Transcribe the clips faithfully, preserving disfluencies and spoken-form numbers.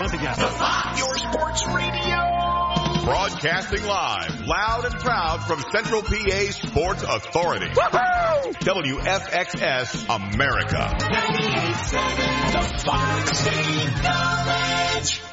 The Fox, your sports radio. Broadcasting live, loud and proud from Central P A Sports Authority. Woo-hoo! W F X S America. ninety-eight point seven, the Fox State College.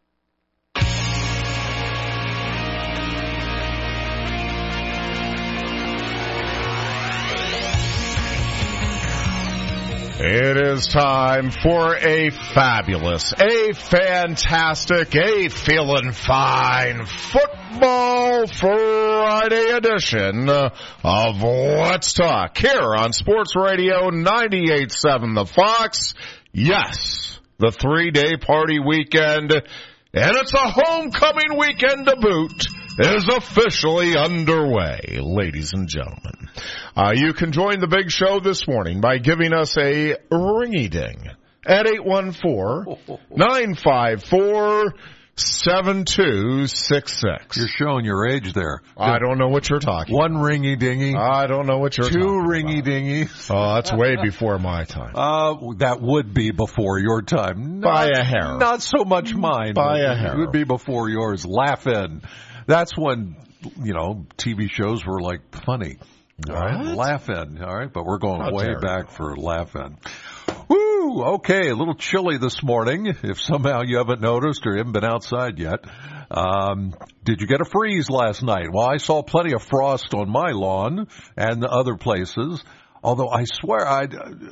It is time for a fabulous, a fantastic, a feeling fine Football Friday edition of Let's Talk here on Sports Radio ninety-eight point seven The Fox. Yes, the three-day party weekend, and it's a homecoming weekend to boot, is officially underway, ladies and gentlemen. Uh, you can join the big show this morning by giving us a ringy-ding at eight one four, nine five four, seven two six six. You're showing your age there. I don't know what you're talking One about. One ringy-dingy. I don't know what you're Two talking ringy-dingies. about. Oh, that's way before my time. Uh, that would be before your time. Not, By a hair. Not so much mine. By a hair. It would be before yours. Laugh-In. That's when, you know, T V shows were like funny. All right, Laugh-In. All right, but we're going How way terrible. back for Laugh-In. Woo! Okay, a little chilly this morning. If somehow you haven't noticed or haven't been outside yet, um, did you get a freeze last night? Well, I saw plenty of frost on my lawn and the other places. Although I swear I,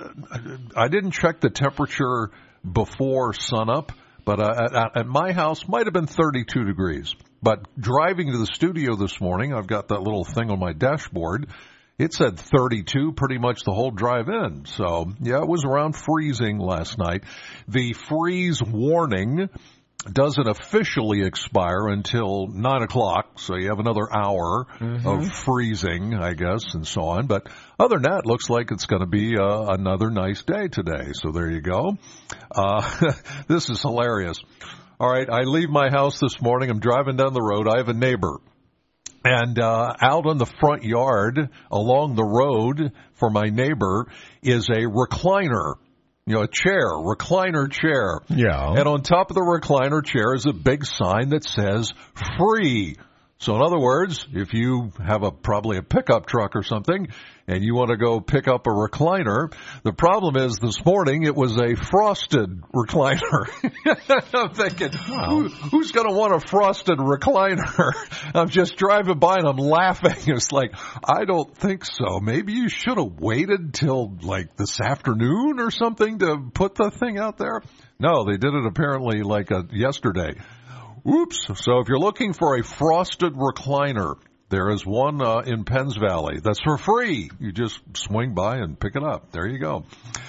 I didn't check the temperature before sunup, but uh, at, at my house might have been thirty-two degrees. But driving to the studio this morning, I've got that little thing on my dashboard. It said thirty-two pretty much the whole drive in. So, yeah, it was around freezing last night. The freeze warning doesn't officially expire until nine o'clock, so you have another hour mm-hmm. of freezing, I guess, and so on. But other than that, it looks like it's going to be uh, another nice day today. So there you go. Uh, this is hilarious. All right, I leave my house this morning. I'm driving down the road. I have a neighbor. And uh out on the front yard, along the road for my neighbor, is a recliner. You know, a chair, recliner chair. Yeah. And on top of the recliner chair is a big sign that says free. So in other words, if you have a probably a pickup truck or something and you want to go pick up a recliner, the problem is this morning it was a frosted recliner. I'm thinking, who, who's going to want a frosted recliner? I'm just driving by and I'm laughing. It's like, I don't think so. Maybe you should have waited till like this afternoon or something to put the thing out there. No, they did it apparently like a, yesterday. Oops. So if you're looking for a frosted recliner, there is one uh, in Penns Valley that's for free. You just swing by and pick it up. There you go.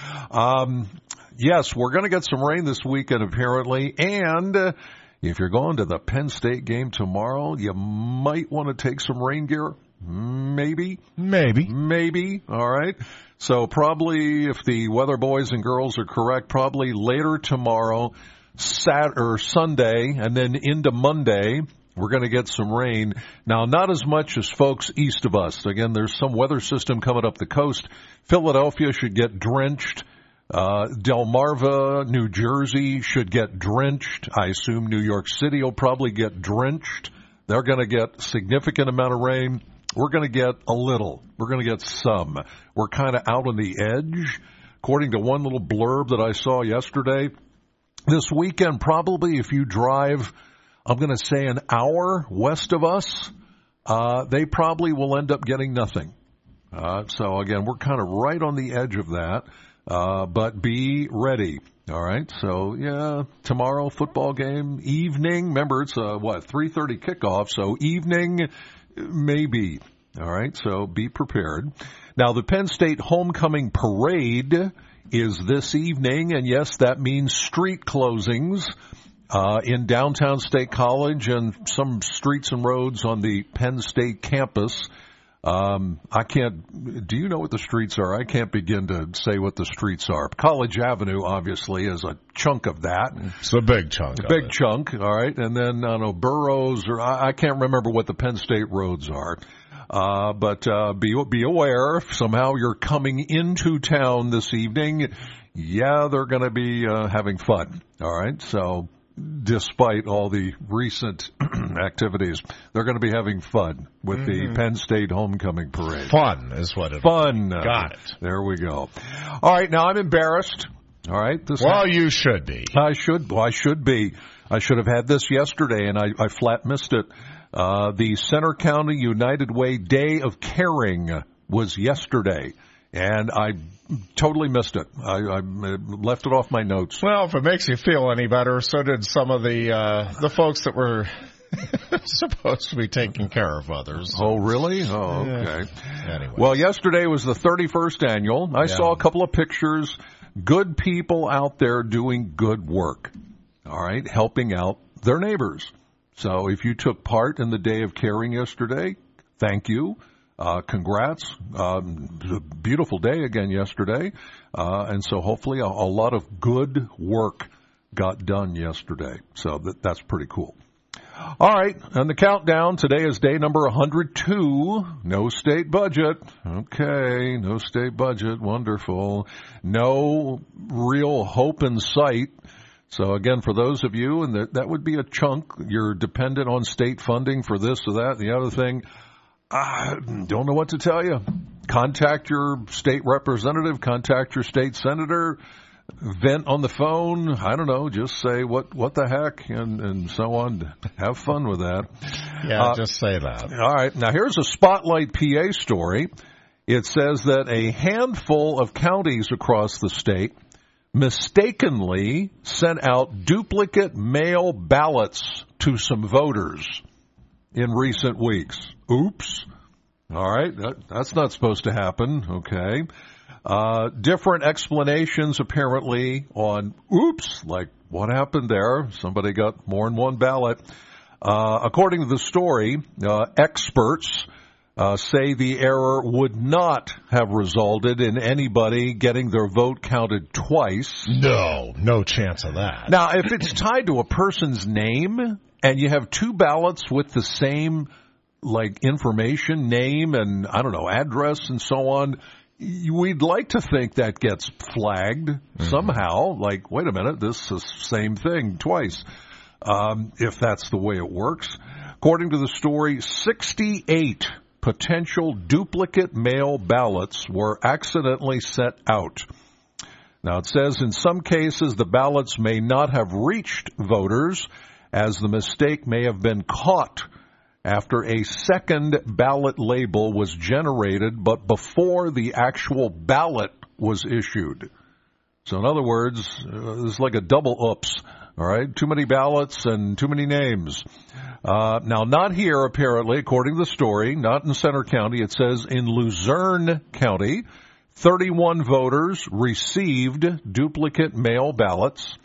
Um, yes, we're going to get some rain this weekend apparently. And uh, if you're going to the Penn State game tomorrow, you might want to take some rain gear. Maybe. Maybe. Maybe. All right. So probably if the weather boys and girls are correct, probably later tomorrow, Sat or Sunday, and then into Monday, we're going to get some rain. Now, not as much as folks east of us. Again, there's some weather system coming up the coast. Philadelphia should get drenched. Uh, Delmarva, New Jersey should get drenched. I assume New York City will probably get drenched. They're going to get significant amount of rain. We're going to get a little. We're going to get some. We're kind of out on the edge. According to one little blurb that I saw yesterday, this weekend, probably if you drive, I'm going to say an hour west of us, uh, they probably will end up getting nothing. Uh, so, again, we're kind of right on the edge of that, uh, but be ready. All right, so, yeah, tomorrow, football game, evening. Remember, it's a, what, three thirty kickoff, so evening, maybe. All right, so be prepared. Now, the Penn State Homecoming Parade is this evening, and yes, that means street closings uh, in downtown State College and some streets and roads on the Penn State campus. Um, I can't, do you know what the streets are? I can't begin to say what the streets are. College Avenue, obviously, is a chunk of that. It's a big chunk. A big chunk, all right. And then, I don't know, Burroughs, or I, I can't remember what the Penn State roads are. Uh, but, uh, be, be aware if somehow you're coming into town this evening, yeah, they're going to be, uh, having fun. All right. So despite all the recent activities. They're going to be having fun with mm-hmm. the Penn State homecoming parade. Fun is what it is. Fun. Got it. There we go. All right, now I'm embarrassed. All right. This well, you should be. I should. Well, I should be. I should have had this yesterday, and I, I flat missed it. Uh, the Center County United Way Day of Caring was yesterday, and I totally missed it. I, I left it off my notes. Well, if it makes you feel any better, so did some of the uh, the folks that were supposed to be taking care of others. Oh, really? Oh, okay. Yeah. Anyway. Well, yesterday was the thirty-first annual. I yeah. saw a couple of pictures. Good people out there doing good work. All right, helping out their neighbors. So if you took part in the Day of Caring yesterday, thank you. Uh, congrats. Um, beautiful day again yesterday. Uh, and so hopefully a, a lot of good work got done yesterday. So that, that's pretty cool. All right, and the countdown, today is day number one hundred two. No state budget. Okay, no state budget. Wonderful. No real hope in sight. So, again, for those of you, and that, that would be a chunk, you're dependent on state funding for this or that, the other thing, I don't know what to tell you. Contact your state representative, contact your state senator, vent on the phone. I don't know, just say what, what the heck and, and so on. Have fun with that. Yeah, uh, just say that. All right, now here's a Spotlight P A story. It says that a handful of counties across the state mistakenly sent out duplicate mail ballots to some voters in recent weeks. Oops. All right, that, that's not supposed to happen. Okay. Uh, different explanations apparently on oops, like what happened there? Somebody got more than one ballot. Uh, according to the story, uh, experts Uh, say the error would not have resulted in anybody getting their vote counted twice. No, no chance of that. Now, if it's tied to a person's name and you have two ballots with the same, like, information, name and, I don't know, address and so on, we'd like to think that gets flagged mm-hmm. somehow. Like, wait a minute, this is the same thing twice, um, if that's the way it works. According to the story, sixty-eight potential duplicate mail ballots were accidentally sent out. Now, it says in some cases the ballots may not have reached voters as the mistake may have been caught after a second ballot label was generated, but before the actual ballot was issued. So in other words, uh, this is like a double oops. All right, too many ballots and too many names. Uh, now, not here, apparently, according to the story, not in Center County. It says in Luzerne County, thirty-one voters received duplicate mail ballots.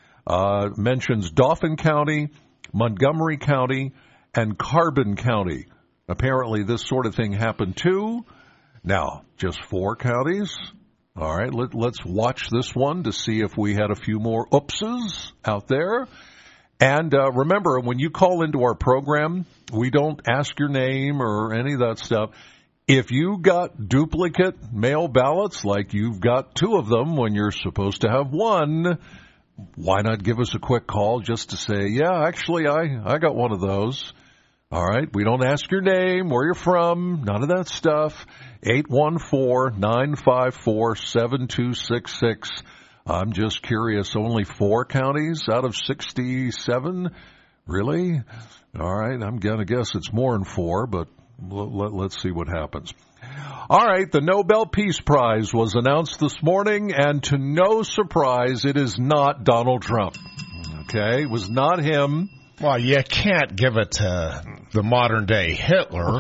Uh, mentions Dauphin County, Montgomery County, and Carbon County. Apparently, this sort of thing happened too. Now, just four counties. All right, let, let's watch this one to see if we had a few more oopses out there. And uh, remember, when you call into our program, we don't ask your name or any of that stuff. If you got duplicate mail ballots, like you've got two of them when you're supposed to have one, why not give us a quick call just to say, yeah, actually, I, I got one of those. All right, we don't ask your name, where you're from, none of that stuff. eight one four, nine five four, seven two six six. I'm just curious, only four counties out of sixty-seven? Really? All right, I'm going to guess it's more than four, but let, let's see what happens. All right, the Nobel Peace Prize was announced this morning, and to no surprise, it is not Donald Trump. Okay, it was not him. Well, you can't give it to the modern-day Hitler.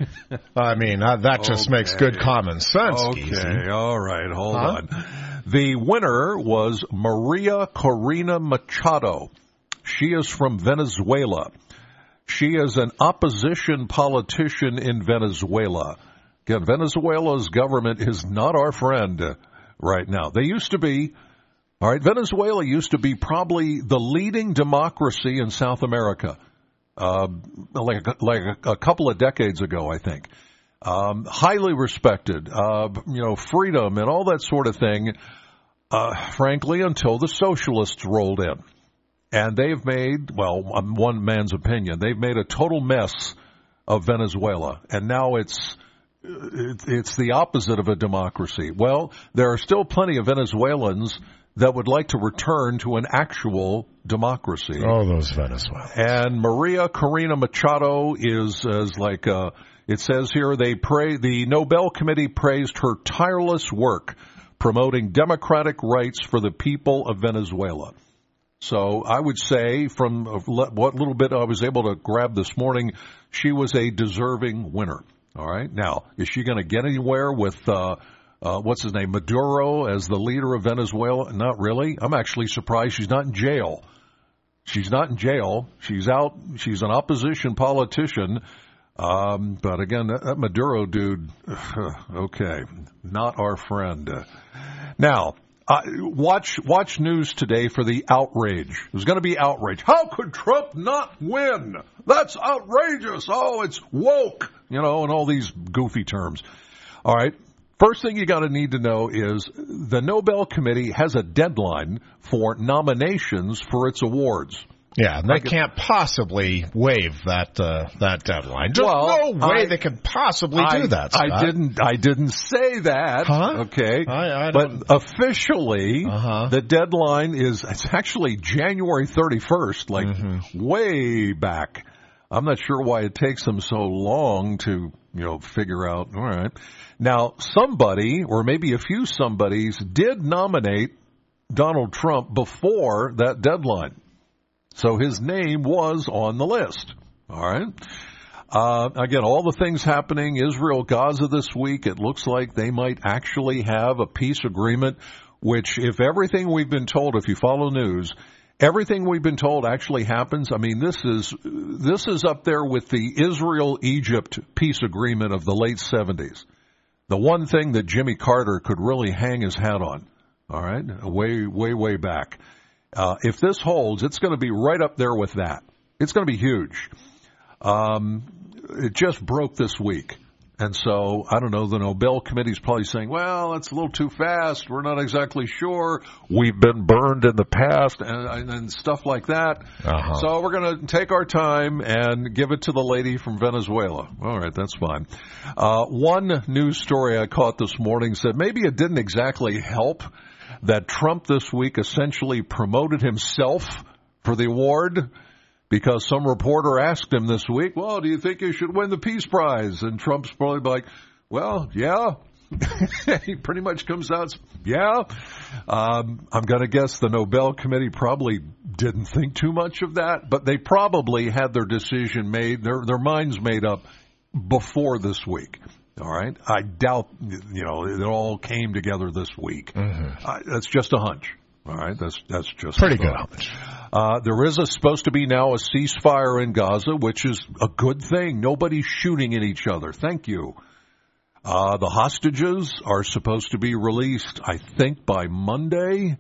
I mean, uh, that just okay. makes good common sense. Okay, Geezy. All right, hold huh? on. The winner was Maria Corina Machado. She is from Venezuela. She is an opposition politician in Venezuela. Again, Venezuela's government is not our friend right now. They used to be. All right, Venezuela used to be probably the leading democracy in South America, uh, like a, like a, a couple of decades ago, I think. Um, highly respected, uh, you know, freedom and all that sort of thing, uh, frankly, until the socialists rolled in. And they've made, well, one man's opinion, they've made a total mess of Venezuela. And now it's it's the opposite of a democracy. Well, there are still plenty of Venezuelans that would like to return to an actual democracy. Oh, those Venezuelans. And Maria Corina Machado is, is like, uh, it says here, they pray, the Nobel Committee praised her tireless work promoting democratic rights for the people of Venezuela. So I would say from what little bit I was able to grab this morning, she was a deserving winner. All right. Now, is she going to get anywhere with, uh, Uh, what's his name, Maduro, as the leader of Venezuela? Not really. I'm actually surprised she's not in jail. She's not in jail. She's out. She's an opposition politician. Um, but again, that, that Maduro dude, okay, not our friend. Now, uh, watch watch news today for the outrage. There's going to be outrage. How could Trump not win? That's outrageous. Oh, it's woke, you know, and all these goofy terms. All right. First thing you got to need to know is the Nobel Committee has a deadline for nominations for its awards. Yeah, and they can't possibly waive that uh, that deadline. There's well, no way I, they can possibly I, do that, Scott. I didn't. I didn't say that. Huh? Okay, I, I but don't... officially, uh-huh. the deadline is it's actually January thirty-first, like mm-hmm. way back. I'm not sure why it takes them so long to, you know, figure out. All right. Now, somebody, or maybe a few somebodies, did nominate Donald Trump before that deadline. So his name was on the list. All right. Uh, again, all the things happening, Israel, Gaza this week, it looks like they might actually have a peace agreement, which if everything we've been told, if you follow news, everything we've been told actually happens. I mean, this is this is up there with the Israel-Egypt peace agreement of the late seventies. The one thing that Jimmy Carter could really hang his hat on, all right, way, way, way back. Uh, if this holds, it's going to be right up there with that. It's going to be huge. Um, it just broke this week. And so, I don't know, the Nobel Committee is probably saying, well, that's a little too fast. We're not exactly sure. We've been burned in the past and, and stuff like that. Uh-huh. So we're going to take our time and give it to the lady from Venezuela. All right, that's fine. Uh, one news story I caught this morning said maybe it didn't exactly help that Trump this week essentially promoted himself for the award. Because some reporter asked him this week, well, do you think you should win the Peace Prize? And Trump's probably like, well, yeah. He pretty much comes out, yeah. Um, I'm going to guess the Nobel Committee probably didn't think too much of that, but they probably had their decision made, their their minds made up before this week. All right? I doubt, you know, it all came together this week. Mm-hmm. Uh, that's just a hunch. All right? That's, that's just pretty a good hunch. hunch. Uh, there is a, supposed to be now a ceasefire in Gaza, which is a good thing. Nobody's shooting at each other. Thank you. Uh, the hostages are supposed to be released, I think, by Monday.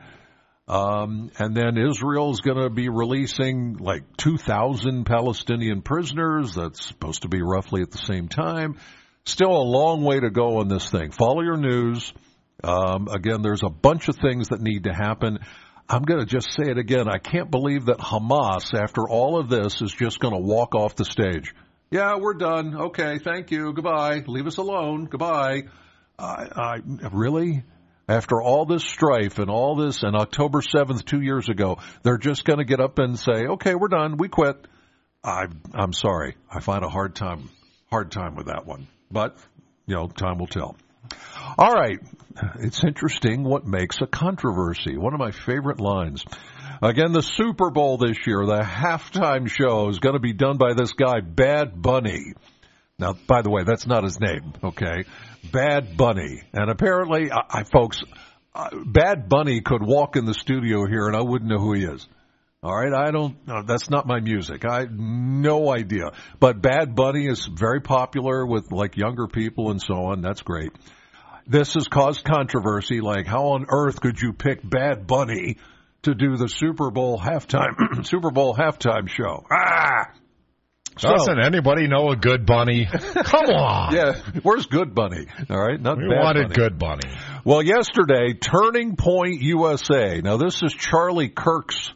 Um, and then Israel is going to be releasing like two thousand Palestinian prisoners. That's supposed to be roughly at the same time. Still a long way to go on this thing. Follow your news. Um, again, there's a bunch of things that need to happen. I'm going to just say it again. I can't believe that Hamas, after all of this, is just going to walk off the stage. Yeah, we're done. Okay, thank you. Goodbye. Leave us alone. Goodbye. I, I really? After all this strife and all this, and October seventh, two years ago, they're just going to get up and say, okay, we're done. We quit. I, I'm sorry. I find a hard time, hard time with that one. But, you know, time will tell. All right. It's interesting what makes a controversy. One of my favorite lines. Again, the Super Bowl this year, the halftime show is going to be done by this guy, Bad Bunny. Now, by the way, that's not his name, okay? Bad Bunny. And apparently, I, I folks, uh, Bad Bunny could walk in the studio here and I wouldn't know who he is. All right, I don't, no, that's not my music. I no idea. But Bad Bunny is very popular with like younger people and so on. That's great. This has caused controversy, like how on earth could you pick Bad Bunny to do the Super Bowl halftime Super Bowl halftime show? Ah! So, doesn't anybody know a good bunny? Come on. Yeah, where's Good Bunny? All right, not we Bad wanted Bunny. Good Bunny. Well, yesterday, Turning Point U S A. Now, this is Charlie Kirk's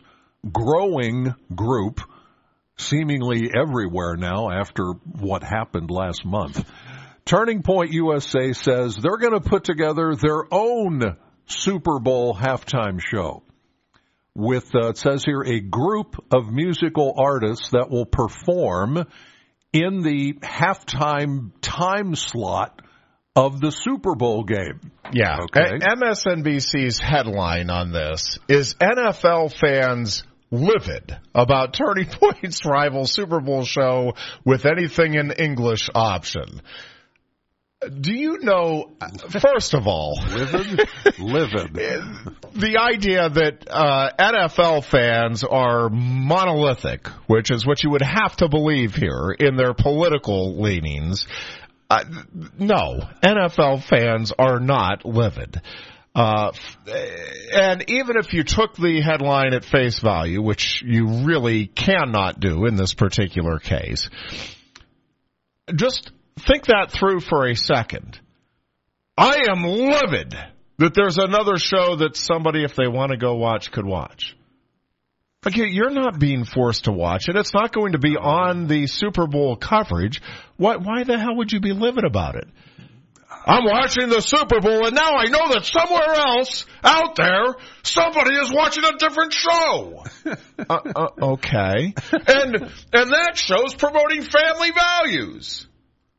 growing group, seemingly everywhere now after what happened last month. Turning Point U S A says they're going to put together their own Super Bowl halftime show with, uh, it says here, a group of musical artists that will perform in the halftime time slot of the Super Bowl game. Yeah. Okay. M S N B C's headline on this is N F L fans livid about Turning Point's rival Super Bowl show with anything in English option. Do you know, first of all, livid, livid, the idea that uh, N F L fans are monolithic, which is what you would have to believe here in their political leanings. Uh, no, N F L fans are not livid. Uh, and even if you took the headline at face value, which you really cannot do in this particular case, just think that through for a second. I am livid that there's another show that somebody, if they want to go watch, could watch. Okay, you're not being forced to watch it. It's not going to be on the Super Bowl coverage. Why, why the hell would you be livid about it? I'm watching the Super Bowl, and now I know that somewhere else out there, somebody is watching a different show. uh, uh, okay. And and that show's promoting family values.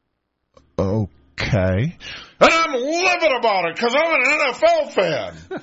Okay. And I'm livid about it because I'm an N F L fan.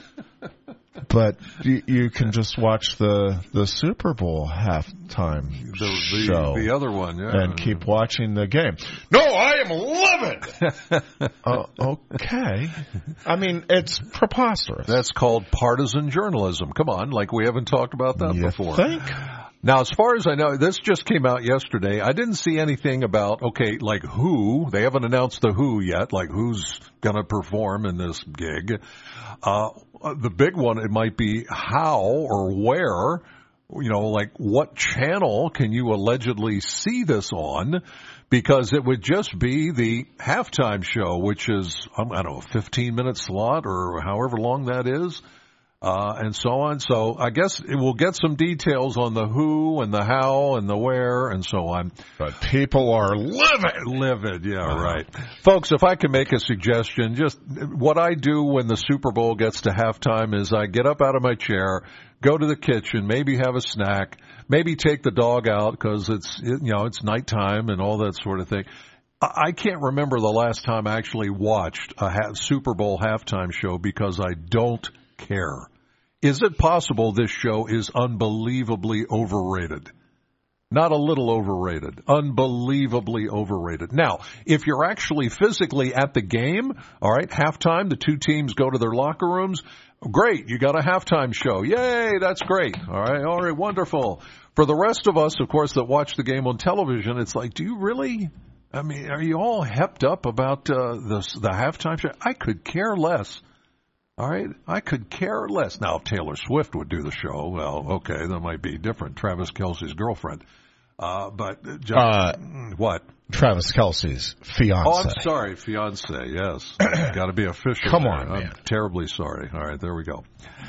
But you, you can just watch the, the Super Bowl halftime the, the, show. The other one, yeah. And keep watching the game. No, I am livid! uh, okay. I mean, it's preposterous. That's called partisan journalism. Come on, like we haven't talked about that you before. Think? Now, as far as I know, this just came out yesterday. I didn't see anything about, okay, like who. They haven't announced the who yet, like who's going to perform in this gig. Uh, the big one, it might be how or where, you know, like what channel can you allegedly see this on? Because it would just be the halftime show, which is, I don't know, a fifteen-minute slot or however long that is. Uh, and so on. So I guess it will get some details on the who and the how and the where and so on. But people are livid. Livid, yeah, uh-huh. Right. Folks, if I can make a suggestion, just what I do when the Super Bowl gets to halftime is I get up out of my chair, go to the kitchen, maybe have a snack, maybe take the dog out because it's, you know, it's nighttime and all that sort of thing. I can't remember the last time I actually watched a ha- Super Bowl halftime show because I don't care. Is it possible this show is unbelievably overrated? Not a little overrated. Unbelievably overrated. Now, if you're actually physically at the game, all right, halftime, the two teams go to their locker rooms, great, you got a halftime show. Yay, that's great. All right, all right, wonderful. For the rest of us, of course, that watch the game on television, it's like, do you really, I mean, are you all hepped up about uh, the, the halftime show? I could care less. All right, I could care less. Now, if Taylor Swift would do the show, well, okay, that might be different. Travis Kelce's girlfriend. Uh, but, just, uh, what? Travis Kelce's fiance. Oh, I'm sorry, fiance, yes. Got to be official. Come there. on, man. I'm terribly sorry. All right, there we go.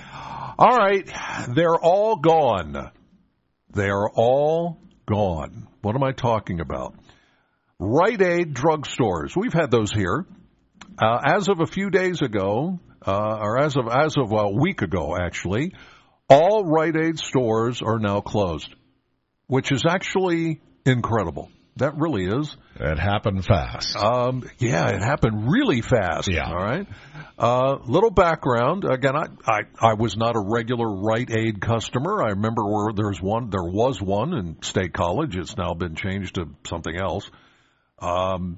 All right, they're all gone. They are all gone. What am I talking about? Rite Aid drugstores. We've had those here. Uh, as of a few days ago, Uh, or as of as of a week ago, actually, all Rite Aid stores are now closed, which is actually incredible. That really is. It happened fast. Um, yeah, it happened really fast. Yeah. All right. Uh, little background. Again, I, I I was not a regular Rite Aid customer. I remember where there's one. There was one in State College. It's now been changed to something else. Um,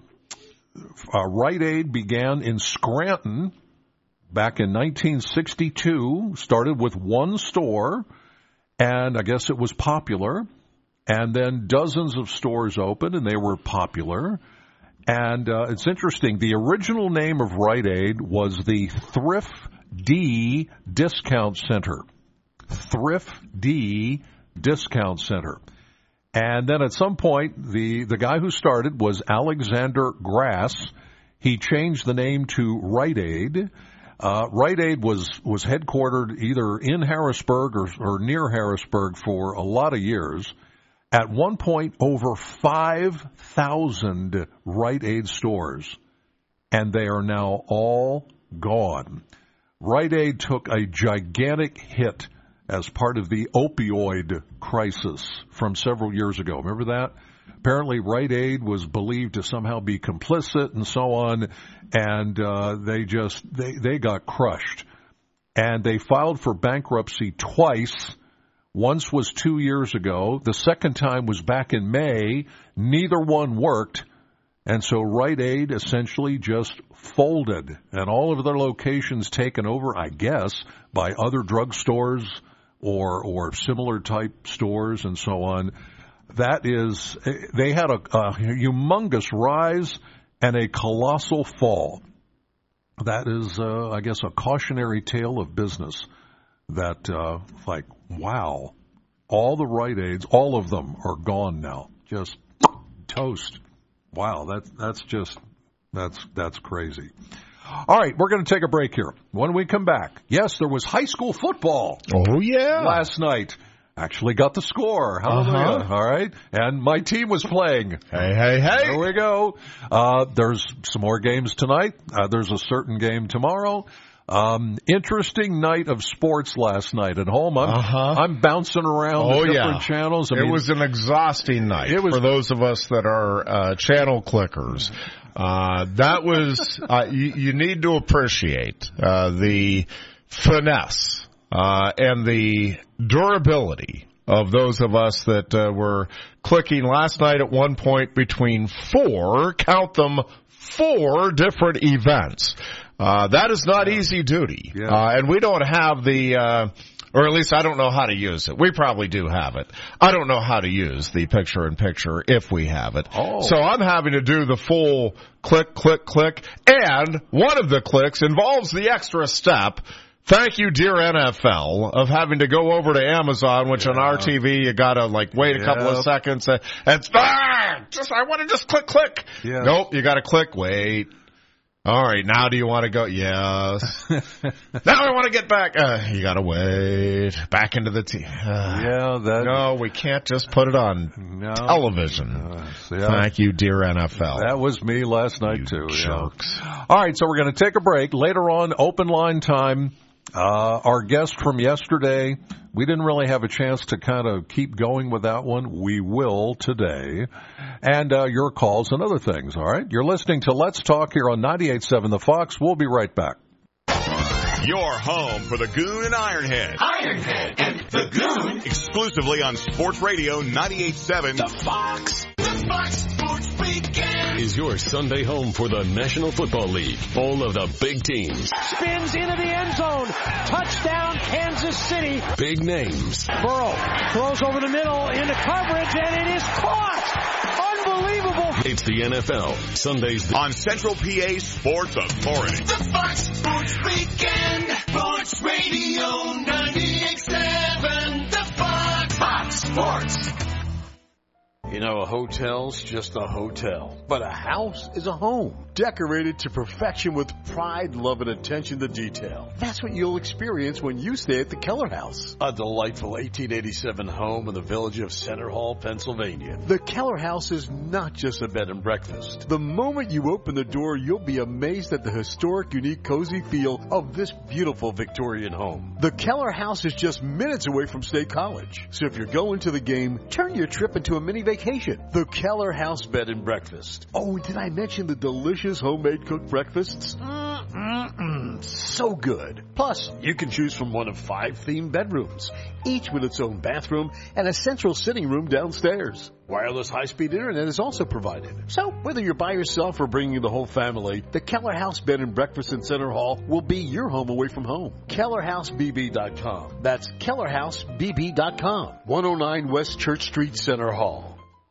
uh, Rite Aid began in Scranton back in nineteen sixty-two, started with one store, and I guess it was popular. And then dozens of stores opened, and they were popular. And uh, it's interesting. The original name of Rite Aid was the Thrift D Discount Center. Thrift D Discount Center. And then at some point, the, the guy who started was Alexander Grass. He changed the name to Rite Aid. Uh, Rite Aid was, was headquartered either in Harrisburg or, or near Harrisburg for a lot of years. At one point, over five thousand Rite Aid stores, and they are now all gone. Rite Aid took a gigantic hit as part of the opioid crisis from several years ago. Remember that? Apparently, Rite Aid was believed to somehow be complicit and so on, and uh, they just they, they got crushed. And they filed for bankruptcy twice. Once was two years ago. The second time was back in May. Neither one worked. And so Rite Aid essentially just folded, and all of their locations taken over, I guess, by other drugstores or or similar type stores and so on. That is, they had a, a humongous rise and a colossal fall. That is, uh, I guess, a cautionary tale of business that, uh, like, wow, all the Rite Aids, all of them are gone now. Just toast. Wow, that's that's just that's that's crazy. All right, we're going to take a break here. When we come back, yes, there was high school football. Oh yeah, last night. Actually got the score. Hallelujah. Uh-huh. All right, and my team was playing. Hey, hey, hey! There we go. Uh, there's some more games tonight. Uh, there's a certain game tomorrow. Um, interesting night of sports last night at home. I'm, uh-huh. I'm bouncing around oh, the different yeah. channels. I it mean, was an exhausting night it was, for those of us that are uh, channel clickers. Uh, that was, uh, you, you need to appreciate uh, the finesse uh, and the durability of those of us that uh, were clicking last night at one point between four, count them, four different events. Uh, that is not easy duty. Yeah. Uh, and we don't have the, uh, or at least I don't know how to use it. We probably do have it. I don't know how to use the picture-in-picture if we have it. Oh. So I'm having to do the full click, click, click, and one of the clicks involves the extra step. Thank you, dear N F L, of having to go over to Amazon, which yeah. on R T V you gotta like wait a yep. couple of seconds and, and ah, just I want to just click, click. Yeah. Nope, you gotta click, wait. All right, now do you want to go? Yes. Now I want to get back. Uh, you got to wait. Back into the team. Uh, yeah, that. No, we can't just put it on no. television. Uh, yeah. Thank you, dear N F L. That was me last night, you too. jerks. Yeah. All right, so we're going to take a break. Later on, open line time. Uh, our guest from yesterday, we didn't really have a chance to kind of keep going with that one. We will today. And uh, your calls and other things, all right? You're listening to Let's Talk here on ninety-eight point seven The Fox. We'll be right back. Your home for the Goon and Ironhead. Ironhead and the Goon. Exclusively on Sports Radio ninety-eight point seven The Fox. The Fox Sports Weekend. Is your Sunday home for the National Football League. Full of the big teams. Spins into the end zone. Touchdown, Kansas City. Big names. Burrow throws over the middle into coverage, and it is caught. Unbelievable. It's the N F L. Sundays on Central P A Sports Authority. The Fox Sports Weekend. Sports Radio ninety-eight point seven. The Fox. Fox Sports. You know, a hotel's just a hotel, but a house is a home, decorated to perfection with pride, love, and attention to detail. That's what you'll experience when you stay at the Keller House, a delightful eighteen eighty-seven home in the village of Center Hall, Pennsylvania. The Keller House is not just a bed and breakfast. The moment you open the door, you'll be amazed at the historic, unique, cozy feel of this beautiful Victorian home. The Keller House is just minutes away from State College, so if you're going to the game, turn your trip into a mini vacation. The Keller House Bed and Breakfast. Oh, did I mention the delicious homemade cooked breakfasts? Mm-mm-mm. So good. Plus, you can choose from one of five themed bedrooms, each with its own bathroom and a central sitting room downstairs. Wireless high-speed internet is also provided. So, whether you're by yourself or bringing the whole family, the Keller House Bed and Breakfast in Center Hall will be your home away from home. Keller House B B dot com. That's Keller House B B dot com. one oh nine West Church Street, Center Hall.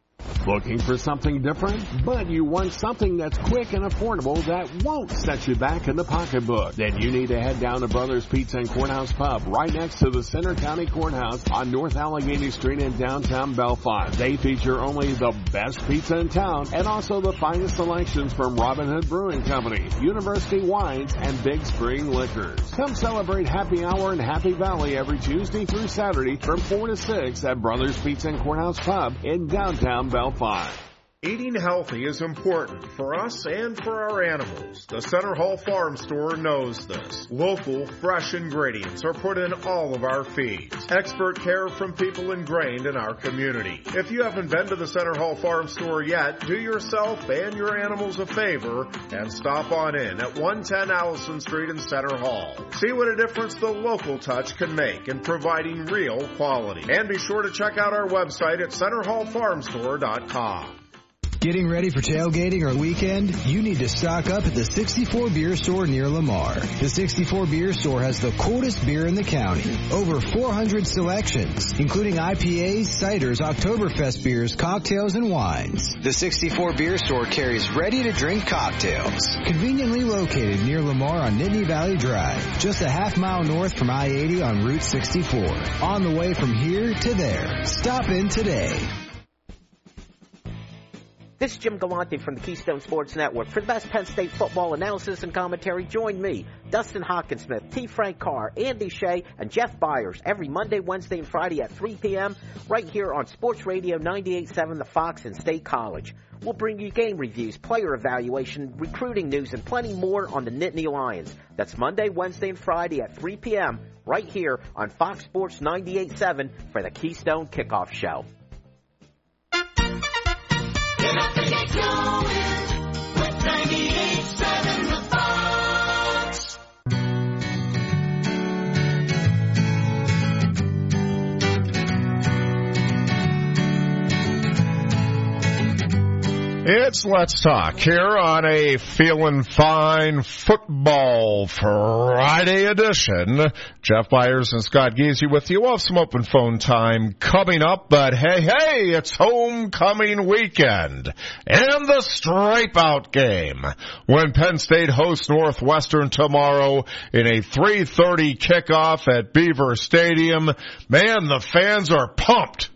Looking for something different? But you want something that's quick and affordable that won't set you back in the pocketbook. Then you need to head down to Brothers Pizza and Courthouse Pub right next to the Center County Courthouse on North Allegheny Street in downtown Bellefonte. They feature only the best pizza in town and also the finest selections from Robin Hood Brewing Company, University Wines, and Big Spring Liquors. Come celebrate Happy Hour in Happy Valley every Tuesday through Saturday from four to six at Brothers Pizza and Courthouse Pub in downtown Bellefonte. Eating healthy is important for us and for our animals. The Center Hall Farm Store knows this. Local, fresh ingredients are put in all of our feeds. Expert care from people ingrained in our community. If you haven't been to the Center Hall Farm Store yet, do yourself and your animals a favor and stop on in at one ten Allison Street in Center Hall. See what a difference the local touch can make in providing real quality. And be sure to check out our website at center hall farm store dot com. Getting ready for tailgating or weekend? You need to stock up at the sixty-four Beer Store near Lamar. The sixty-four Beer Store has the coolest beer in the county. Over four hundred selections, including I P As, ciders, Oktoberfest beers, cocktails, and wines. The sixty-four Beer Store carries ready-to-drink cocktails. Conveniently located near Lamar on Nittany Valley Drive, just a half mile north from I eighty on Route sixty-four. On the way from here to there. Stop in today. This is Jim Galante from the Keystone Sports Network. For the best Penn State football analysis and commentary, join me, Dustin Hawkinsmith, T. Frank Carr, Andy Shea, and Jeff Byers every Monday, Wednesday, and Friday at three p.m. right here on Sports Radio ninety-eight point seven The Fox and State College. We'll bring you game reviews, player evaluation, recruiting news, and plenty more on the Nittany Lions. That's Monday, Wednesday, and Friday at three p.m. right here on Fox Sports ninety-eight point seven for the Keystone Kickoff Show. Get up and get going with ninety-eight point seven The Fox. It's Let's Talk here on a Feelin' Fine Football Friday edition. Jeff Byers and Scott Giese with you. We'll have some open phone time coming up, but hey, hey, it's homecoming weekend and the stripe out game when Penn State hosts Northwestern tomorrow in a three thirty kickoff at Beaver Stadium. Man, the fans are pumped.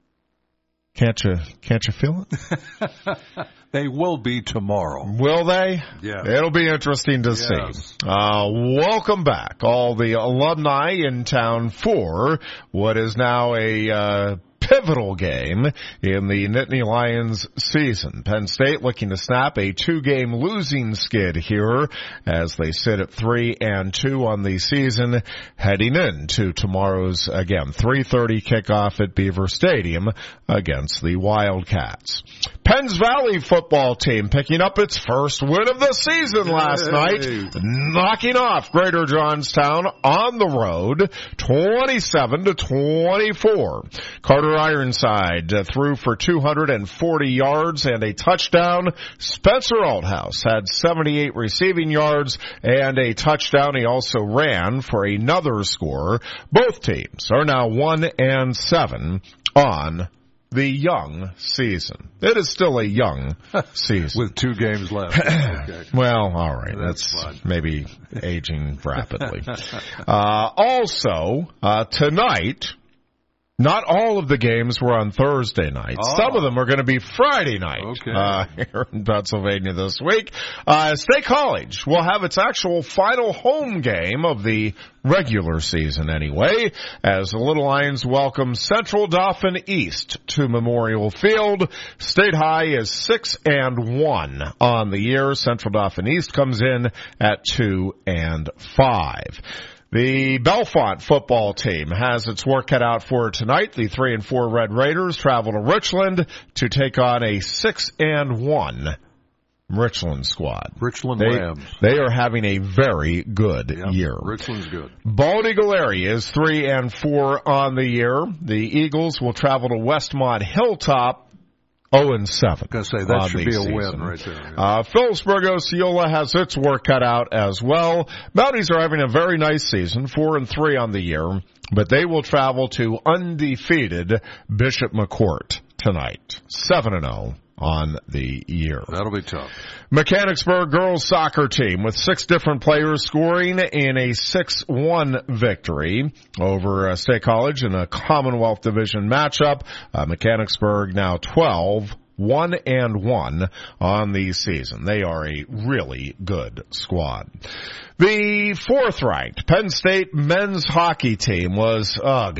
Can't you, can't you feel it? They will be tomorrow. Will they? Yeah. It'll be interesting to yes. see. Uh, welcome back, all the alumni in town for what is now a, uh, pivotal game in the Nittany Lions season. Penn State looking to snap a two-game losing skid here as they sit at three and two on the season, heading into tomorrow's, again, three thirty kickoff at Beaver Stadium against the Wildcats. Penns Valley football team picking up its first win of the season last hey. night, knocking off Greater Johnstown on the road, twenty-seven to twenty-four. Carter Ironside uh, threw for two hundred forty yards and a touchdown. Spencer Althouse had seventy-eight receiving yards and a touchdown. He also ran for another score. Both teams are now one and seven on the young season. It is still a young season. With two games left. Okay. Well, all right. That's, That's maybe aging rapidly. Uh, also, uh, tonight, not all of the games were on Thursday night. Oh. Some of them are going to be Friday night okay. uh, here in Pennsylvania this week. Uh, State College will have its actual final home game of the regular season anyway, as the Little Lions welcome Central Dauphin East to Memorial Field. State High is six and one on the year. Central Dauphin East comes in at two and five. The Bellefonte football team has its work cut out for tonight. The three and four Red Raiders travel to Richland to take on a six and one Richland squad. Richland they, Rams. They are having a very good yep, year. Richland's good. Bald Eagle area is three and four on the year. The Eagles will travel to Westmont Hilltop. Oh and seven. I was gonna say that should be a season. win right there. Yeah. Uh, Phillipsburg Osceola has its work cut out as well. Mounties are having a very nice season, four and three on the year, but they will travel to undefeated Bishop McCourt tonight. seven and oh on the year. That'll be tough. Mechanicsburg girls soccer team with six different players scoring in a six one victory over uh, State College in a Commonwealth Division matchup. Uh, Mechanicsburg now twelve, one and one on the season. They are a really good squad. The fourth ranked Penn State men's hockey team was, ugh,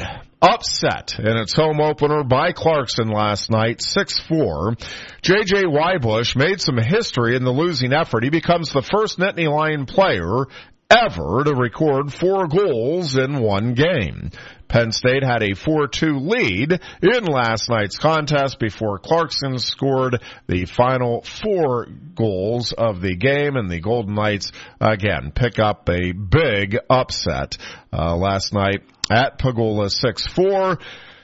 upset in its home opener by Clarkson last night, six four. J J. Wybush made some history in the losing effort. He becomes the first Nittany Lion player ever to record four goals in one game. Penn State had a four two lead in last night's contest before Clarkson scored the final four goals of the game, and the Golden Knights, again, pick up a big upset uh, last night at Pagula six four.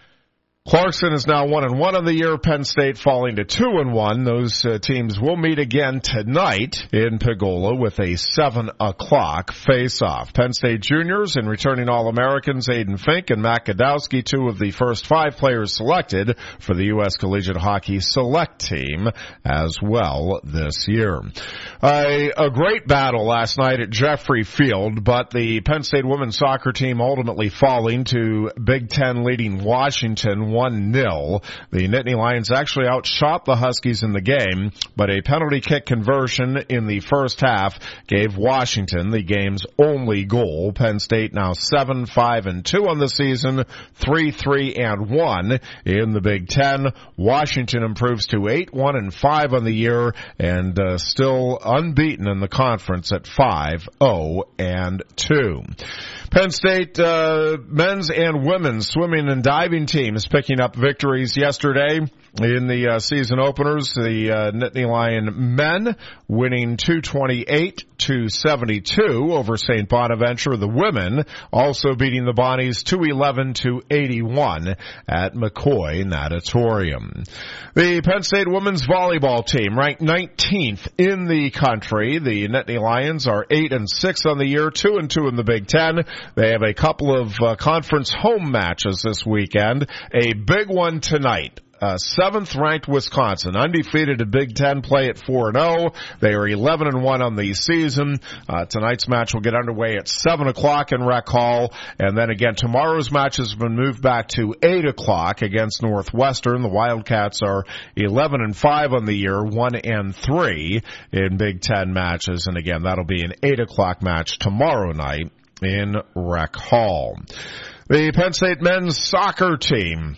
Clarkson is now one and one on the year. Penn State falling to two and one. Those uh, teams will meet again tonight in Pagola with a seven o'clock face-off. Penn State juniors and returning All-Americans Aiden Fink and Matt Godowski, two of the first five players selected for the U S Collegiate Hockey Select Team as well this year. Uh, a great battle last night at Jeffrey Field, but the Penn State women's soccer team ultimately falling to Big Ten leading Washington one nil. The Nittany Lions actually outshot the Huskies in the game, but a penalty kick conversion in the first half gave Washington the game's only goal. Penn State now seven five and two on the season, three three and one in the Big Ten. Washington improves to eight one and five on the year and uh, still unbeaten in the conference at five oh and two. Penn State uh, men's and women's swimming and diving teams picking up victories yesterday in the uh, season openers. The uh, Nittany Lion men winning two twenty-eight to seventy-two over Saint Bonaventure. The women also beating the Bonnies two eleven to eighty-one at McCoy Natatorium. The Penn State women's volleyball team ranked nineteenth in the country. The Nittany Lions are eight and six on the year, two and two in the Big Ten. They have a couple of uh, conference home matches this weekend. A big one tonight. Uh, seventh ranked Wisconsin, undefeated in Big Ten play at four and oh. They are eleven and one on the season. Uh, tonight's match will get underway at seven o'clock in Rec Hall. And then again, tomorrow's match has been moved back to eight o'clock against Northwestern. The Wildcats are eleven and five on the year, one and three in Big Ten matches. And again, that'll be an eight o'clock match tomorrow night in Rec Hall. The Penn State men's soccer team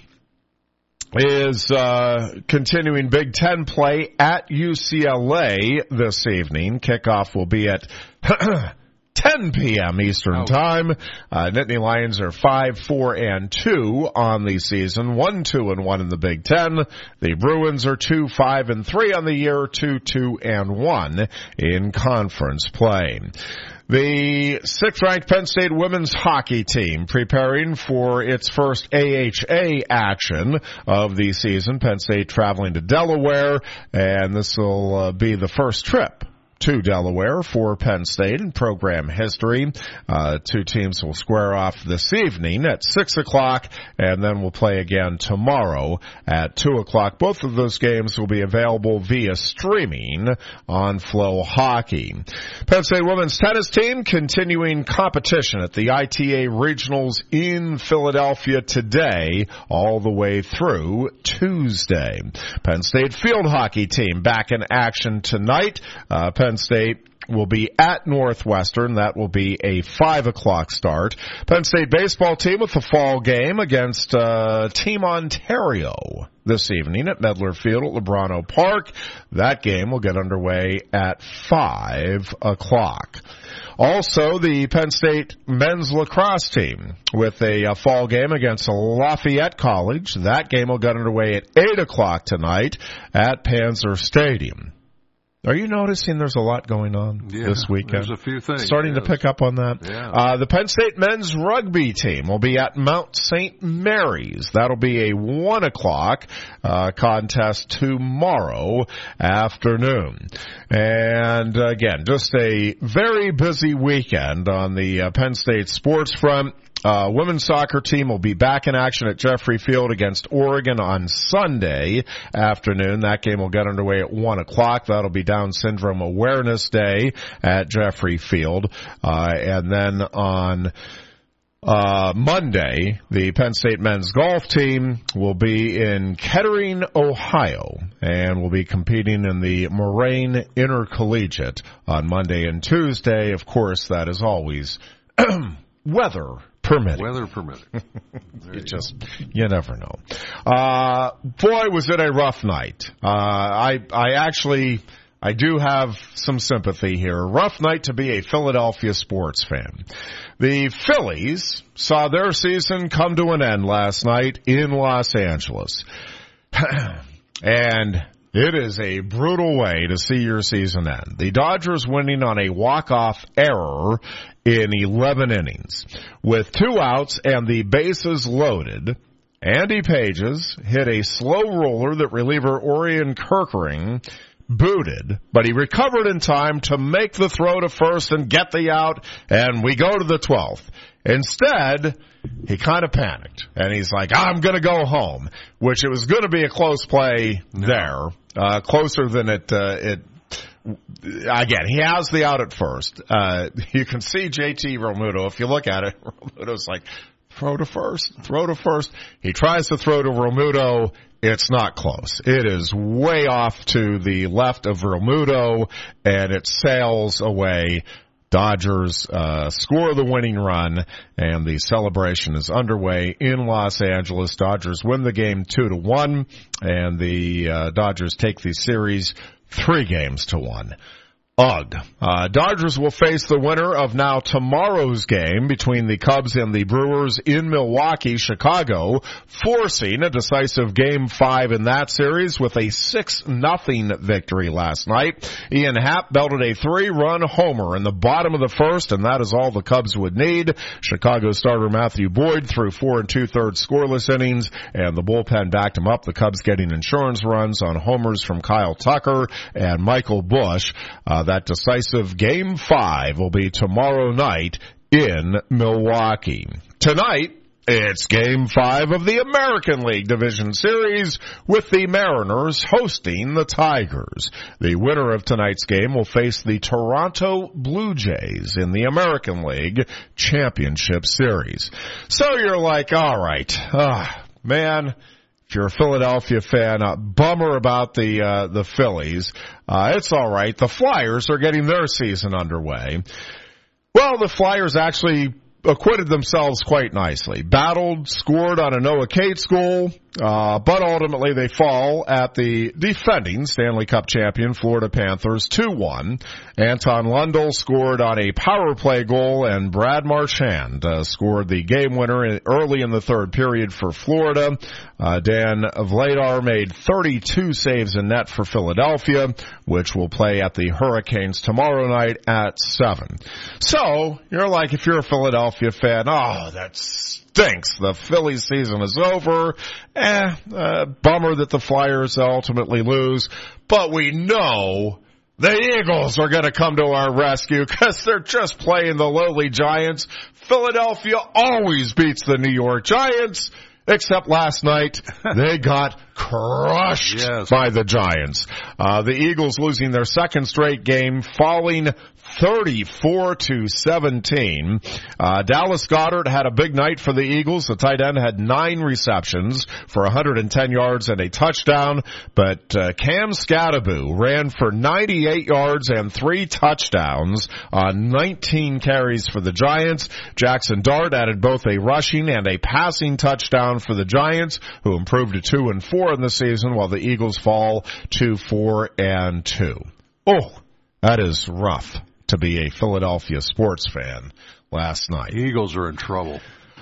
is uh continuing Big Ten play at U C L A this evening. Kickoff will be at ten p.m. Eastern oh. Time. Uh, Nittany Lions are five four and two on the season, one two and one in the Big Ten. The Bruins are two five and three on the year, two two and one in conference play. The sixth-ranked Penn State women's hockey team preparing for its first A H A action of the season. Penn State traveling to Delaware, and this will uh, be the first trip to Delaware for Penn State in program history. Uh, two teams will square off this evening at six o'clock, and then we'll play again tomorrow at two o'clock. Both of those games will be available via streaming on Flow Hockey. Penn State women's tennis team continuing competition at the I T A Regionals in Philadelphia today all the way through Tuesday. Penn State field hockey team back in action tonight. Uh, Penn State will be at Northwestern. That will be a five o'clock start. Penn State baseball team with the fall game against uh, Team Ontario this evening at Medler Field at Lebrano Park. That game will get underway at five o'clock. Also, the Penn State men's lacrosse team with a, a fall game against Lafayette College. That game will get underway at eight o'clock tonight at Panzer Stadium. Are you noticing there's a lot going on yeah, this weekend? There's a few things. Starting yes. to pick up on that. Yeah. Uh, the Penn State men's rugby team will be at Mount Saint Mary's. That'll be a one o'clock uh, contest tomorrow afternoon. And again, just a very busy weekend on the uh, Penn State sports front. uh, women's soccer team will be back in action at Jeffrey Field against Oregon on Sunday afternoon. That game will get underway at one o'clock. That'll be Down Syndrome Awareness Day at Jeffrey Field. Uh, and then on Uh, Monday, the Penn State men's golf team will be in Kettering, Ohio, and will be competing in the Moraine Intercollegiate on Monday and Tuesday. Of course, that is always weather permitting. Weather permitting. you just, you never know. Uh, boy, was it a rough night. Uh, I, I actually, I do have some sympathy here. A rough night to be a Philadelphia sports fan. The Phillies saw their season come to an end last night in Los Angeles. And it is a brutal way to see your season end. The Dodgers winning on a walk-off error in eleven innings. With two outs and the bases loaded, Andy Pages hit a slow roller that reliever Orion Kerkering booted, but he recovered in time to make the throw to first and get the out, and we go to the twelfth. Instead, he kind of panicked, and he's like, I'm going to go home, which it was going to be a close play there, uh, closer than it, uh, it, again, he has the out at first. Uh, you can see J T Realmuto, if you look at it, Realmuto's like, throw to first, throw to first. He tries to throw to Realmuto. It's not close. It is way off to the left of Realmuto, and it sails away. Dodgers uh, score the winning run, and the celebration is underway in Los Angeles. Dodgers win the game two to one, and the uh, Dodgers take the series three games to one. Ugh. Uh, Dodgers will face the winner of now tomorrow's game between the Cubs and the Brewers in Milwaukee, Chicago, forcing a decisive game five in that series with a six nothing victory last night. Ian Happ belted a three-run homer in the bottom of the first, and that is all the Cubs would need. Chicago starter Matthew Boyd threw four and two-thirds scoreless innings, and the bullpen backed him up. The Cubs getting insurance runs on homers from Kyle Tucker and Michael Busch. Uh, That decisive Game five will be tomorrow night in Milwaukee. Tonight, it's Game five of the American League Division Series with the Mariners hosting the Tigers. The winner of tonight's game will face the Toronto Blue Jays in the American League Championship Series. So you're like, all right, ah, man, if you're a Philadelphia fan, a bummer about the uh, the Phillies. Uh, it's all right. The Flyers are getting their season underway. Well, the Flyers actually acquitted themselves quite nicely. Battled, scored on a Noah Cates goal, uh, but ultimately they fall at the defending Stanley Cup champion Florida Panthers two one. Anton Lundell scored on a power play goal, and Brad Marchand uh, scored the game winner in, early in the third period for Florida. Uh, Dan Vladar made thirty-two saves in net for Philadelphia, which will play at the Hurricanes tomorrow night at seven. So, you're like, if you're a Philadelphia fan, oh, that stinks. The Phillies season is over. Eh, uh, bummer that the Flyers ultimately lose. But we know the Eagles are going to come to our rescue because they're just playing the lowly Giants. Philadelphia always beats the New York Giants. Except last night, they got crushed yes. by the Giants. Uh, the Eagles losing their second straight game, falling thirty-four to seventeen. Uh, Dallas Goedert had a big night for the Eagles. The tight end had nine receptions for one hundred ten yards and a touchdown, but uh, Cam Scatteraboo ran for ninety-eight yards and three touchdowns on nineteen carries for the Giants. Jackson Dart added both a rushing and a passing touchdown for the Giants, who improved to two and four in the season, while the Eagles fall to four and two. Oh, that is rough to be a Philadelphia sports fan last night. The Eagles are in trouble.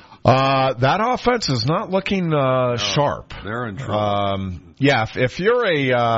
Uh, that offense is not looking, uh, no, sharp. They're in trouble. Um, yeah, if, if you're a, uh,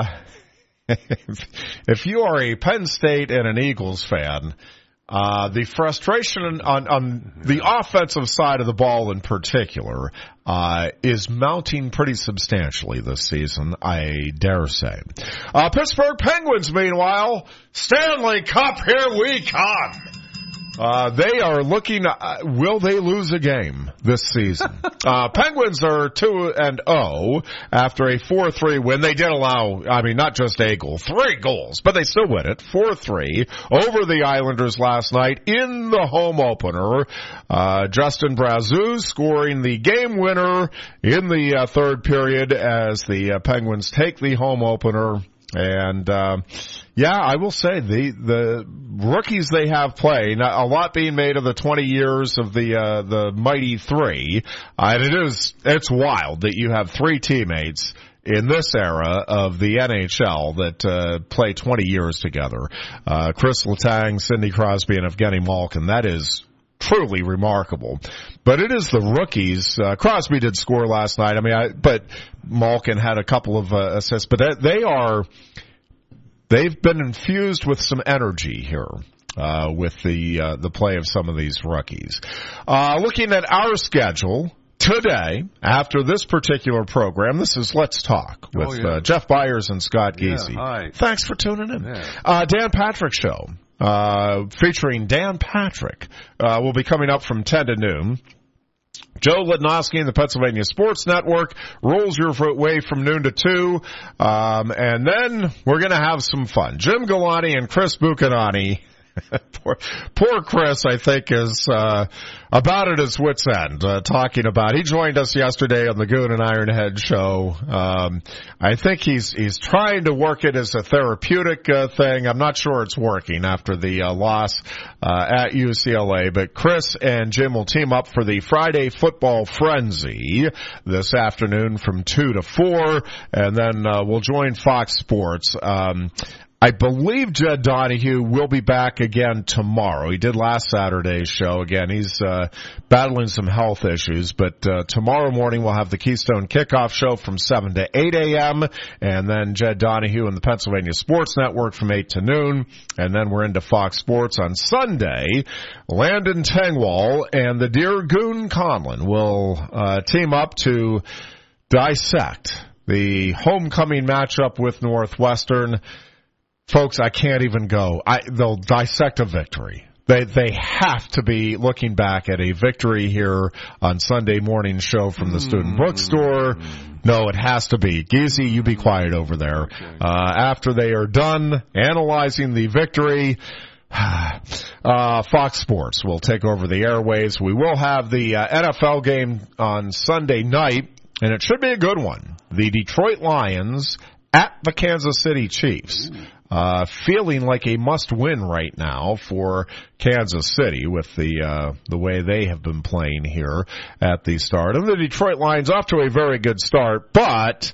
if, if you are a Penn State and an Eagles fan, Uh, the frustration on, on the offensive side of the ball in particular, uh, is mounting pretty substantially this season, I dare say. Uh, Pittsburgh Penguins, meanwhile, Stanley Cup, here we come. Uh, they are looking, uh, will they lose a game this season? uh, Penguins are two and oh after a four three win. They did allow, I mean, not just a goal, three goals, but they still win it, four three over the Islanders last night in the home opener. Uh, Justin Brazeau scoring the game winner in the uh, third period as the uh, Penguins take the home opener. And, uh, yeah, I will say the, the rookies they have playing, a lot being made of the twenty years of the, uh, the mighty three. Uh, and it is, it's wild that you have three teammates in this era of the N H L that, uh, play twenty years together. Uh, Chris Letang, Sidney Crosby, and Evgeny Malkin. That is truly remarkable. But it is the rookies. Uh, Crosby did score last night. I mean, I, but Malkin had a couple of uh, assists. But they are, they've been infused with some energy here. Uh, with the, uh, the play of some of these rookies. Uh, looking at our schedule today, after this particular program, this is Let's Talk with, oh, yeah. uh, Jeff Byers and Scott Giese. Yeah, hi. Thanks for tuning in. Yeah. Uh, Dan Patrick Show. Uh, featuring Dan Patrick, uh, will be coming up from ten to noon. Joe Lednowski and the Pennsylvania Sports Network rolls your way from noon to two. Um, and then we're going to have some fun. Jim Galani and Chris Buchanani. poor, poor Chris, I think, is uh about at his wit's end, uh, talking about. He joined us yesterday on the Goon and Ironhead show. Um, I think he's he's trying to work it as a therapeutic uh, thing. I'm not sure it's working after the uh, loss uh, at U C L A. But Chris and Jim will team up for the Friday Football Frenzy this afternoon from two to four, and then uh, we'll join Fox Sports. Um, I believe Jed Donahue will be back again tomorrow. He did last Saturday's show. Again, he's uh, battling some health issues, but uh, tomorrow morning we'll have the Keystone Kickoff Show from seven to eight a.m., and then Jed Donahue and the Pennsylvania Sports Network from eight to noon, and then we're into Fox Sports on Sunday. Landon Tengwall and the dear Goon Conlon will uh, team up to dissect the homecoming matchup with Northwestern. Folks, I can't even go. I, they'll dissect a victory. They they have to be looking back at a victory here on Sunday morning show from the Student Bookstore. No, it has to be. Giese, you be quiet over there. Uh, after they are done analyzing the victory, uh, Fox Sports will take over the airwaves. We will have the uh, N F L game on Sunday night, and it should be a good one. The Detroit Lions at the Kansas City Chiefs. Uh, feeling like a must-win right now for Kansas City with the uh, the way they have been playing here at the start. And the Detroit Lions off to a very good start, but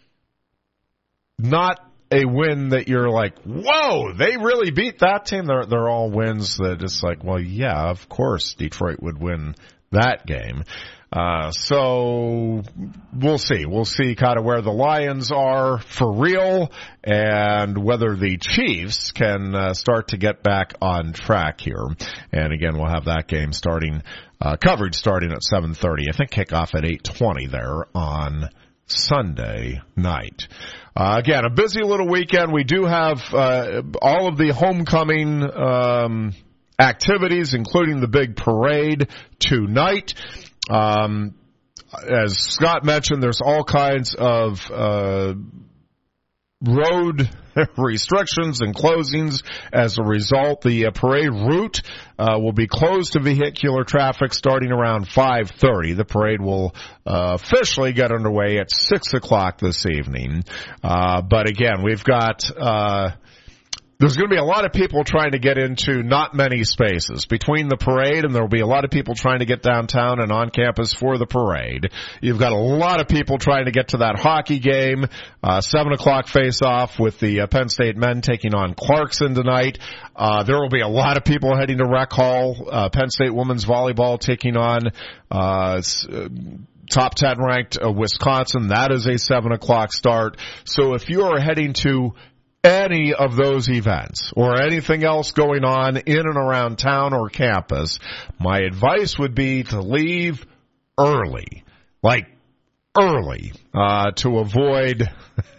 not a win that you're like, whoa, they really beat that team. They're, they're all wins that it's like, well, yeah, of course Detroit would win that game. Uh, so we'll see. We'll see kind of where the Lions are for real and whether the Chiefs can uh, start to get back on track here. And again, we'll have that game starting, uh, coverage starting at seven thirty. I think kickoff at eight twenty there on Sunday night. Uh, again, a busy little weekend. We do have, uh, all of the homecoming, um, activities, including the big parade tonight. Um, as Scott mentioned, there's all kinds of, uh, road restrictions and closings as a result. The uh, parade route, uh, will be closed to vehicular traffic starting around five thirty. The parade will, uh, officially get underway at six o'clock this evening. Uh, but again, we've got, uh, there's going to be a lot of people trying to get into not many spaces between the parade, and there will be a lot of people trying to get downtown and on campus for the parade. You've got a lot of people trying to get to that hockey game, uh, seven o'clock face-off with the uh, Penn State men taking on Clarkson tonight. Uh, there will be a lot of people heading to Rec Hall, uh, Penn State women's volleyball taking on, uh, top ten ranked uh, Wisconsin. That is a seven o'clock start. So if you are heading to any of those events or anything else going on in and around town or campus, my advice would be to leave early, like early, uh, to avoid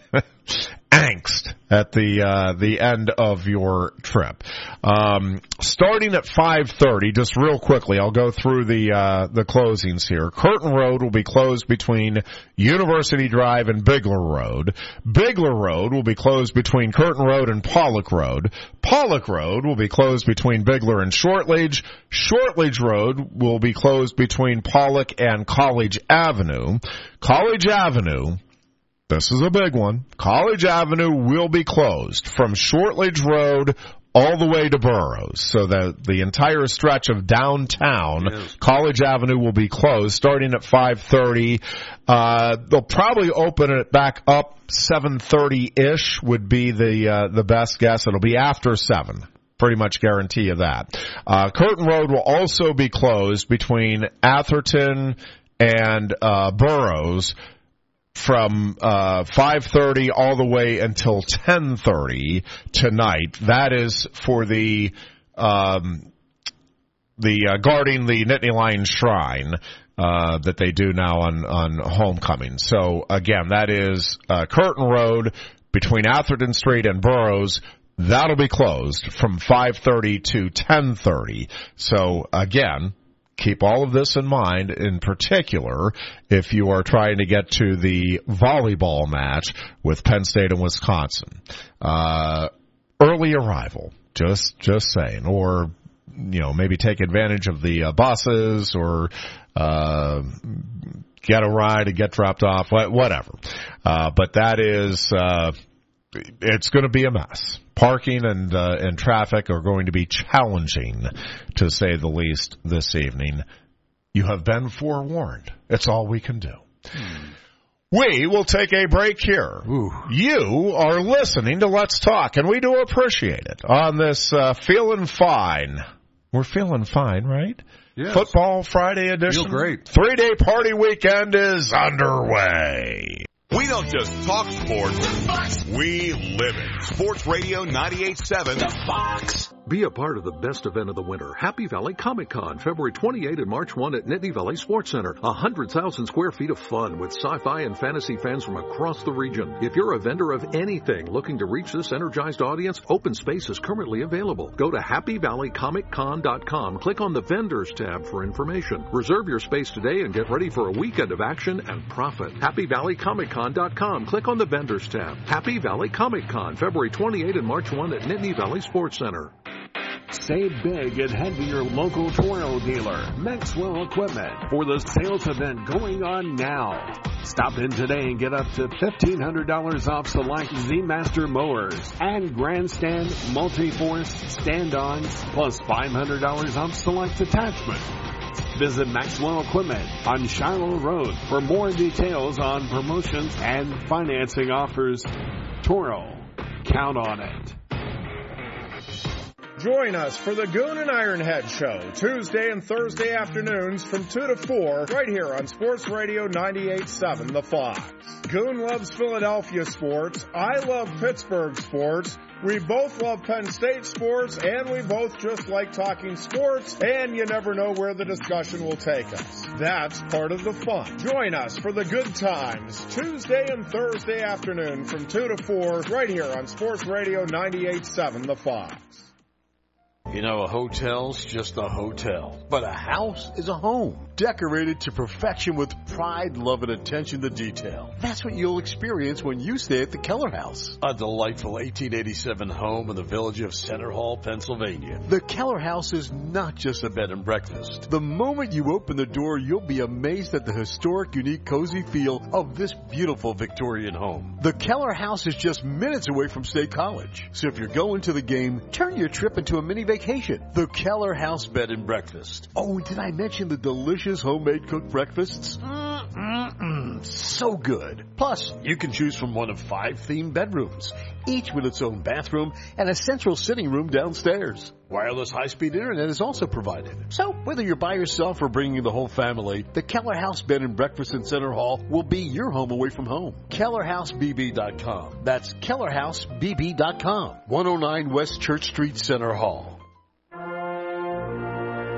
angst at the uh, the end of your trip. Um, starting at five thirty, just real quickly, I'll go through the uh, the closings here. Curtin Road will be closed between University Drive and Bigler Road. Bigler Road will be closed between Curtin Road and Pollock Road. Pollock Road will be closed between Bigler and Shortledge. Shortledge Road will be closed between Pollock and College Avenue. College Avenue, this is a big one. College Avenue will be closed from Shortledge Road all the way to Burroughs. So that the entire stretch of downtown, yes. College Avenue will be closed starting at five thirty. Uh, they'll probably open it back up seven thirty-ish would be the uh, the best guess. It'll be after seven. Pretty much guarantee you that. Uh, Curtin Road will also be closed between Atherton and uh, Burroughs from uh five thirty all the way until ten thirty tonight. That is for the um the uh, guarding the Nittany Lions Shrine uh that they do now on on homecoming. So again, that is uh Curtin Road between Atherton Street and Burroughs. That'll be closed from five thirty to ten thirty. So again, keep all of this in mind, in particular, if you are trying to get to the volleyball match with Penn State and Wisconsin. Uh, early arrival, just just saying. Or, you know, maybe take advantage of the uh, buses or uh, get a ride and get dropped off, whatever. Uh, but that is, uh, it's going to be a mess. Parking and uh, and traffic are going to be challenging, to say the least, this evening. You have been forewarned. It's all we can do. Hmm. We will take a break here. Ooh. You are listening to Let's Talk, and we do appreciate it on this uh, Feeling Fine. We're feeling fine, right? Yes. Football Friday edition. Feel great. Three-day party weekend is underway. We don't just talk sports, we live it. Sports Radio ninety-eight point seven, The Fox. Be a part of the best event of the winter, Happy Valley Comic Con, February twenty-eighth and March first at Nittany Valley Sports Center. one hundred thousand square feet of fun with sci-fi and fantasy fans from across the region. If you're a vendor of anything looking to reach this energized audience, open space is currently available. Go to happy valley comic con dot com, click on the Vendors tab for information. Reserve your space today and get ready for a weekend of action and profit. happy valley comic con dot com, click on the Vendors tab. Happy Valley Comic Con, February twenty-eighth and March first at Nittany Valley Sports Center. Save big and head to your local Toro dealer, Maxwell Equipment, for the sales event going on now. Stop in today and get up to fifteen hundred dollars off select Z-Master mowers and Grandstand multi-force stand-ons, plus five hundred dollars off select attachments. Visit Maxwell Equipment on Shiloh Road for more details on promotions and financing offers. Toro, count on it. Join us for the Goon and Ironhead Show, Tuesday and Thursday afternoons from two to four, right here on Sports Radio ninety-eight point seven, The Fox. Goon loves Philadelphia sports. I love Pittsburgh sports. We both love Penn State sports, and we both just like talking sports, and you never know where the discussion will take us. That's part of the fun. Join us for the good times, Tuesday and Thursday afternoon from two to four, right here on Sports Radio ninety-eight point seven, The Fox. You know, a hotel's just a hotel, but a house is a home, decorated to perfection with pride, love, and attention to detail. That's what you'll experience when you stay at the Keller House, a delightful eighteen eighty-seven home in the village of Center Hall, Pennsylvania. The Keller House is not just a bed and breakfast. The moment you open the door, you'll be amazed at the historic, unique, cozy feel of this beautiful Victorian home. The Keller House is just minutes away from State College, so if you're going to the game, turn your trip into a mini vacation. The Keller House Bed and Breakfast. Oh, did I mention the delicious homemade cooked breakfasts? Mm-mm-mm. So good. Plus, you can choose from one of five themed bedrooms, each with its own bathroom and a central sitting room downstairs. Wireless high-speed internet is also provided. So, whether you're by yourself or bringing the whole family, the Keller House Bed and Breakfast in Center Hall will be your home away from home. Keller House B B dot com. That's Keller House B B dot com. one oh nine West Church Street, Center Hall.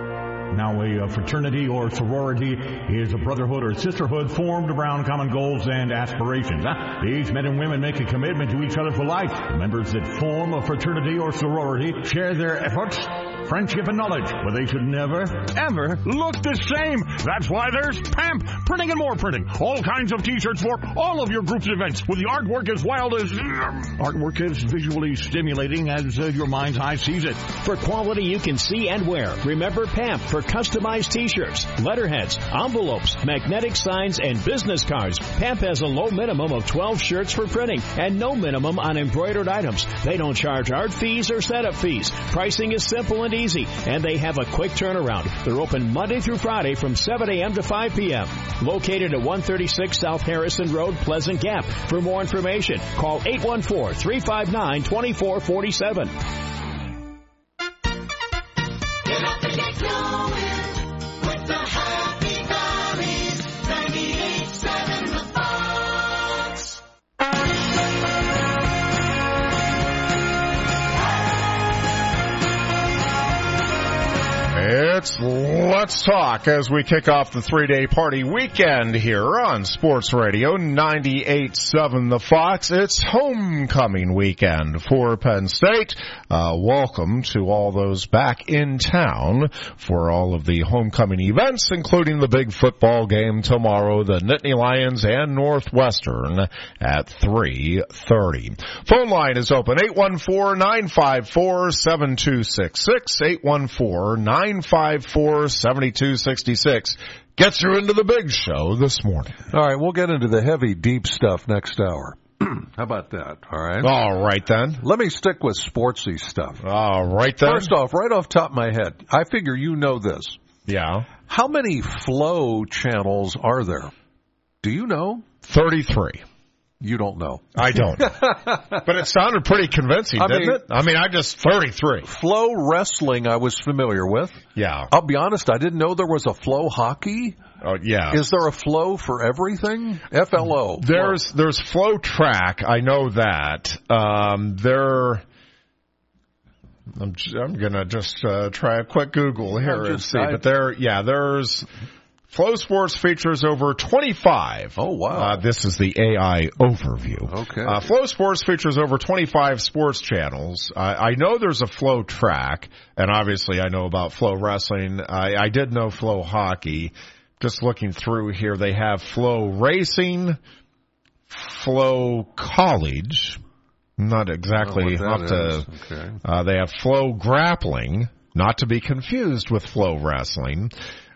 Now, a fraternity or sorority is a brotherhood or sisterhood formed around common goals and aspirations. These men and women make a commitment to each other for life. The members that form a fraternity or sorority share their efforts, friendship, and knowledge, but they should never, ever look the same. That's why there's P A M P, Printing and More Printing. All kinds of t-shirts for all of your group's events, with the artwork as wild as... artwork as visually stimulating as uh, your mind's eye sees it. For quality you can see and wear, remember P A M P for customized t-shirts, letterheads, envelopes, magnetic signs, and business cards. P A M P has a low minimum of twelve shirts for printing and no minimum on embroidered items. They don't charge art fees or setup fees. Pricing is simple and easy, and they have a quick turnaround. They're open Monday through Friday from seven a.m. to five p.m. Located at one thirty-six South Harrison Road, Pleasant Gap. For more information, call eight one four, three five nine, two four four seven. Get up and get going with the Happy Valleys, ninety-eight point seven The Fox. It's Let's Talk as we kick off the three-day party weekend here on Sports Radio ninety-eight point seven The Fox. It's homecoming weekend for Penn State. Uh, welcome to all those back in town for all of the homecoming events, including the big football game tomorrow, the Nittany Lions and Northwestern at three thirty. Phone line is open, eight one four, nine five four, seven two six six, eight one four, nine five four, seven two six six. Gets you into the big show this morning. All right, we'll get into the heavy, deep stuff next hour. How about that? All right. All right, then. Let me stick with sportsy stuff. All right, then. First off, right off the top of my head, I figure you know this. Yeah. How many Flow channels are there? Do you know? thirty-three. You don't know. I don't. But it sounded pretty convincing, I didn't mean, it? I mean, I just, thirty-three. Flow wrestling I was familiar with. Yeah. I'll be honest, I didn't know there was a Flow hockey. Oh, yeah. Is there a Flow for everything? F L O. There's Flow. There's Flow Track. I know that. Um, there. I'm I'm gonna just uh, try a quick Google here and see. I, but there, yeah, there's Flow Sports features over twenty-five. Oh wow! Uh, this is the A I overview. Okay. Uh, Flow Sports features over twenty-five sports channels. Uh, I know there's a Flow Track, and obviously I know about Flow Wrestling. I, I did know Flow Hockey. Just looking through here, they have Flow Racing, Flow College. Not exactly up to. Okay. Uh, they have Flow Grappling, not to be confused with Flow Wrestling.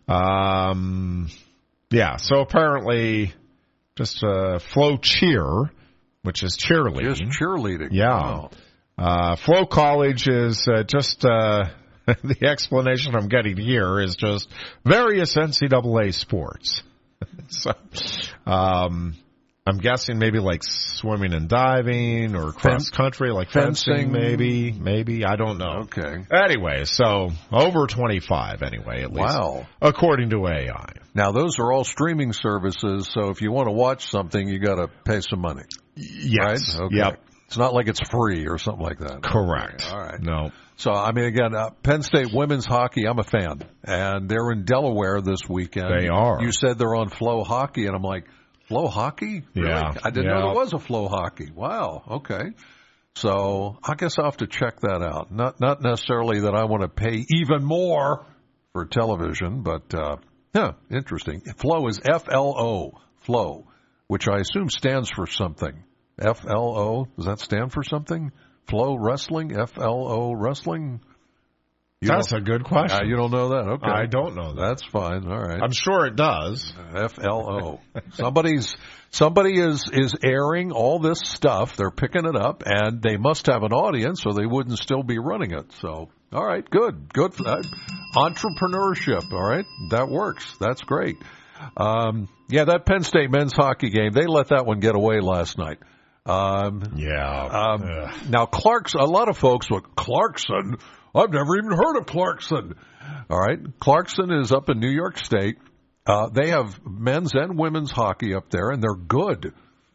Um, yeah. So apparently, just uh, Flow Cheer, which is cheerleading. Just cheerleading. Yeah. Wow. Uh, Flow College is uh, just uh, the explanation I'm getting here is just various N C double A sports. so, um. I'm guessing maybe like swimming and diving or cross country, like fencing, fencing, maybe, maybe, I don't know. Okay. Anyway, so over twenty-five anyway, at least. Wow. According to A I. Now those are all streaming services, so if you want to watch something, you got to pay some money. Yes. Right? Okay. Yep. It's not like it's free or something like that. Correct. Okay. All right. No. So, I mean, again, uh, Penn State women's hockey, I'm a fan. And they're in Delaware this weekend. They are. You said they're on Flow Hockey, and I'm like, Flow Hockey? Really? Yeah. I didn't yeah. know there was a Flow Hockey. Wow. Okay. So I guess I'll have to check that out. Not not necessarily that I want to pay even more for television, but uh, yeah, interesting. Flow is F L O, Flow, which I assume stands for something. F L O, does that stand for something? Flow Wrestling? F L O Wrestling? You That's a good question. Uh, you don't know that? Okay. I don't know that. That's fine. All right. I'm sure it does. F L O. Somebody's somebody is is airing all this stuff. They're picking it up, and they must have an audience, or they wouldn't still be running it. So, all right, good, good for that. Entrepreneurship. All right, that works. That's great. Um, yeah, that Penn State men's hockey game, they let that one get away last night. Um, yeah. Um, now, Clarkson, a lot of folks went, Clarkson? I've never even heard of Clarkson. All right. Clarkson is up in New York State. Uh, they have men's and women's hockey up there, and they're good.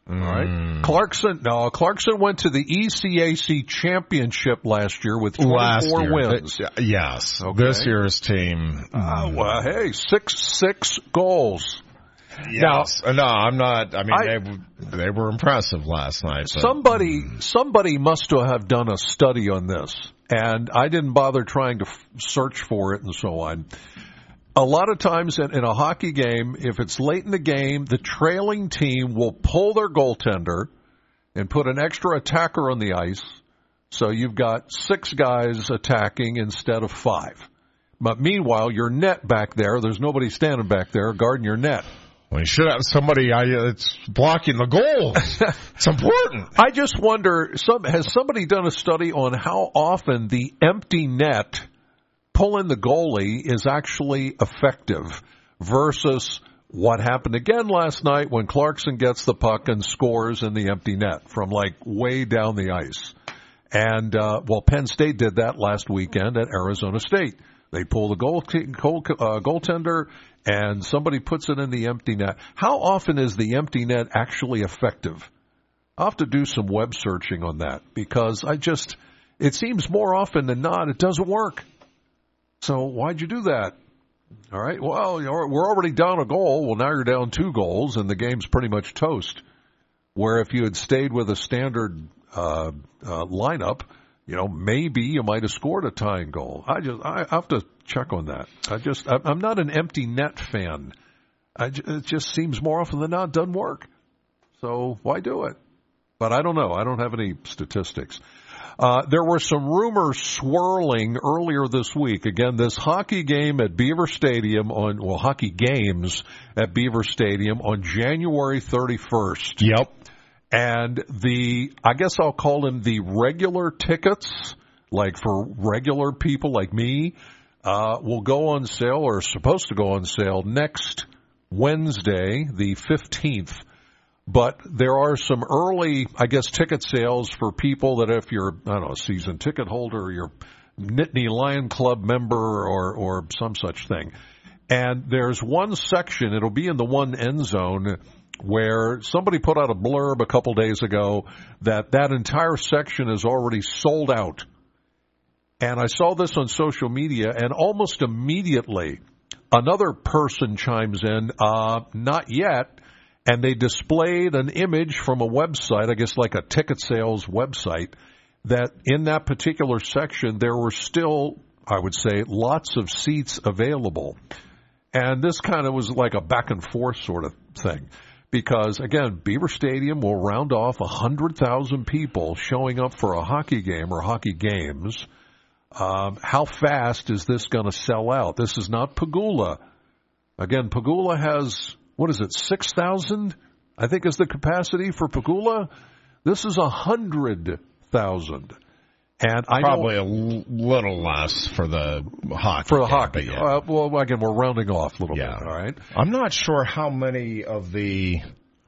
All right. Clarkson, no, Clarkson went to the E C A C championship last year with twenty-four year. wins. Th- yes. Okay. This year's team. Uh, well, hey, six, six goals. Yes. Now, no, I'm not. I mean, I, they they were impressive last night. But. Somebody, somebody must have done a study on this, and I didn't bother trying to f- search for it and so on. A lot of times in, in a hockey game, if it's late in the game, the trailing team will pull their goaltender and put an extra attacker on the ice. So you've got six guys attacking instead of five. But meanwhile, your net back there, there's nobody standing back there guarding your net. Well, you should have somebody that's blocking the goals. It's important. I just wonder, some, has somebody done a study on how often the empty net pulling the goalie is actually effective versus what happened again last night when Clarkson gets the puck and scores in the empty net from like way down the ice. And, uh, well, Penn State did that last weekend at Arizona State. They pull the goal, goal uh, goaltender and somebody puts it in the empty net. How often is the empty net actually effective? I'll have to do some web searching on that because I just, it seems more often than not it doesn't work. So why'd you do that? All right, well, we're already down a goal. Well, now you're down two goals, and the game's pretty much toast. Where if you had stayed with a standard uh, uh, lineup, you know, maybe you might have scored a tying goal. I just, I have to check on that. I just, I'm not an empty net fan. I, it just seems more often than not it doesn't work. So why do it? But I don't know. I don't have any statistics. Uh, there were some rumors swirling earlier this week. Again, this hockey game at Beaver Stadium on, well, hockey games at Beaver Stadium on January thirty-first. Yep. And the, I guess I'll call them the regular tickets, like for regular people like me, uh, will go on sale or are supposed to go on sale next Wednesday, the fifteenth. But there are some early, I guess, ticket sales for people that if you're, I don't know, a season ticket holder, or you're Nittany Lion Club member or, or some such thing. And there's one section, it'll be in the one end zone, where somebody put out a blurb a couple days ago that that entire section is already sold out. And I saw this on social media, and almost immediately another person chimes in, uh, not yet. And they displayed an image from a website, I guess like a ticket sales website, that in that particular section there were still, I would say, lots of seats available. And this kind of was like a back and forth sort of thing. Because, again, Beaver Stadium will round off one hundred thousand people showing up for a hockey game or hockey games. Um, how fast is this going to sell out? This is not Pagula. Again, Pagula has... What is it, six thousand, I think is the capacity for Pagula? This is one hundred thousand. And I Probably know, a l- little less for the hockey. For the game, hockey. yeah. Uh, well, again, we're rounding off a little yeah. bit, all right? I'm not sure how many of the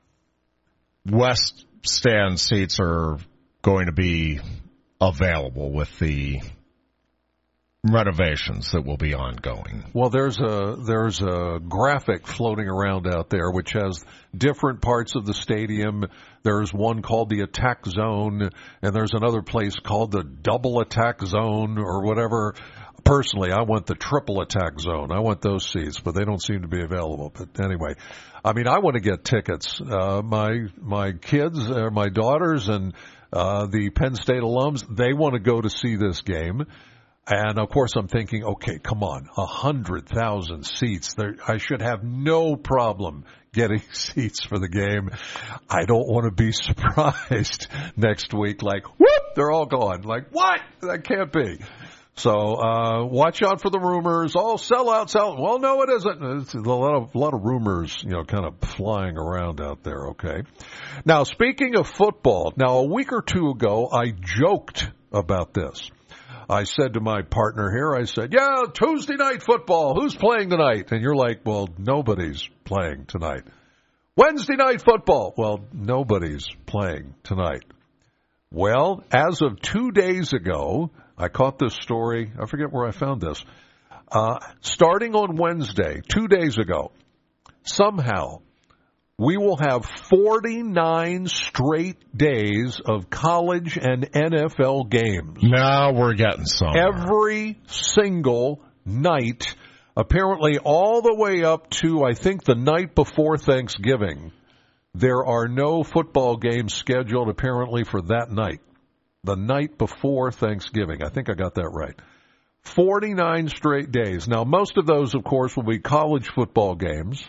West Stand seats are going to be available with the renovations that will be ongoing. Well, there's a there's a graphic floating around out there which has different parts of the stadium. There's one called the Attack Zone, and there's another place called the Double Attack Zone or whatever. Personally, I want the Triple Attack Zone. I want those seats, but they don't seem to be available. But anyway, I mean, I want to get tickets. Uh, my my kids, or my daughters, and uh, the Penn State alums, they want to go to see this game. And, of course, I'm thinking, okay, come on, one hundred thousand seats. There, I should have no problem getting seats for the game. I don't want to be surprised next week, like, whoop, they're all gone. Like, what? That can't be. So uh watch out for the rumors. Oh, sell out, sell out. Well, no, it isn't. It's a lot of, a lot of rumors, you know, kind of flying around out there, okay? Now, speaking of football, now, a week or two ago, I joked about this. I said to my partner here, I said, yeah, Tuesday night football. Who's playing tonight? And you're like, well, nobody's playing tonight. Wednesday night football. Well, nobody's playing tonight. Well, as of two days ago, I caught this story. I forget where I found this. Uh, starting on Wednesday, two days ago, somehow we will have forty-nine straight days of college and N F L games. Now we're getting somewhere. Every single night, apparently all the way up to, I think, the night before Thanksgiving. There are no football games scheduled, apparently, for that night. The night before Thanksgiving. I think I got that right. forty-nine straight days. Now, most of those, of course, will be college football games.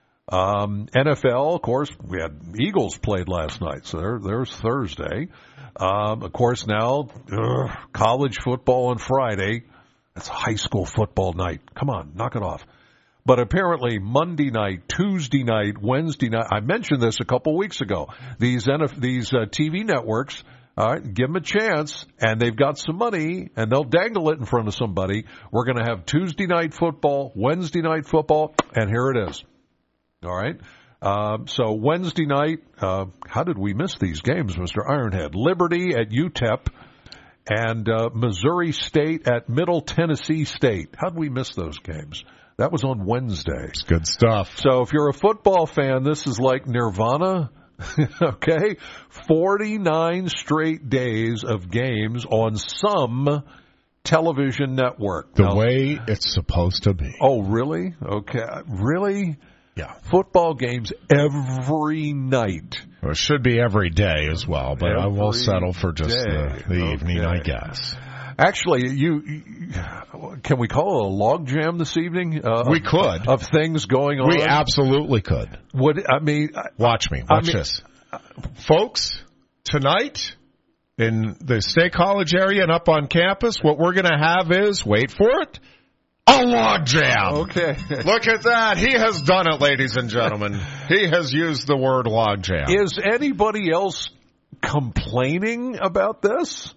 Um, N F L, of course, we had Eagles played last night, so there, there's Thursday. Um, of course, now, ugh, college football on Friday. That's high school football night. Come on, knock it off. But apparently Monday night, Tuesday night, Wednesday night, I mentioned this a couple weeks ago. These N F, these uh, T V networks, all right, give them a chance, and they've got some money, and they'll dangle it in front of somebody. We're going to have Tuesday night football, Wednesday night football, and here it is. All right. Um, so Wednesday night, uh, how did we miss these games, Mister Ironhead? Liberty at U T E P and uh, Missouri State at Middle Tennessee State. How did we miss those games? That was on Wednesday. It's good stuff. So if you're a football fan, this is like Nirvana. Okay? forty-nine straight days of games on some television network. The now, way it's supposed to be. Oh, really? Okay. Really? Yeah. Football games every night. Well, it should be every day as well, but every I will settle for just the, the okay. evening, I guess. Actually, you, you can we call it a log jam this evening? Uh, we of, could. Of things going on. We absolutely could. Would I mean? Watch me. Watch I mean, this, folks. Tonight in the State College area and up on campus, what we're going to have is, wait for it, a log jam. Okay. Look at that. He has done it, ladies and gentlemen. He has used the word log jam. Is anybody else complaining about this?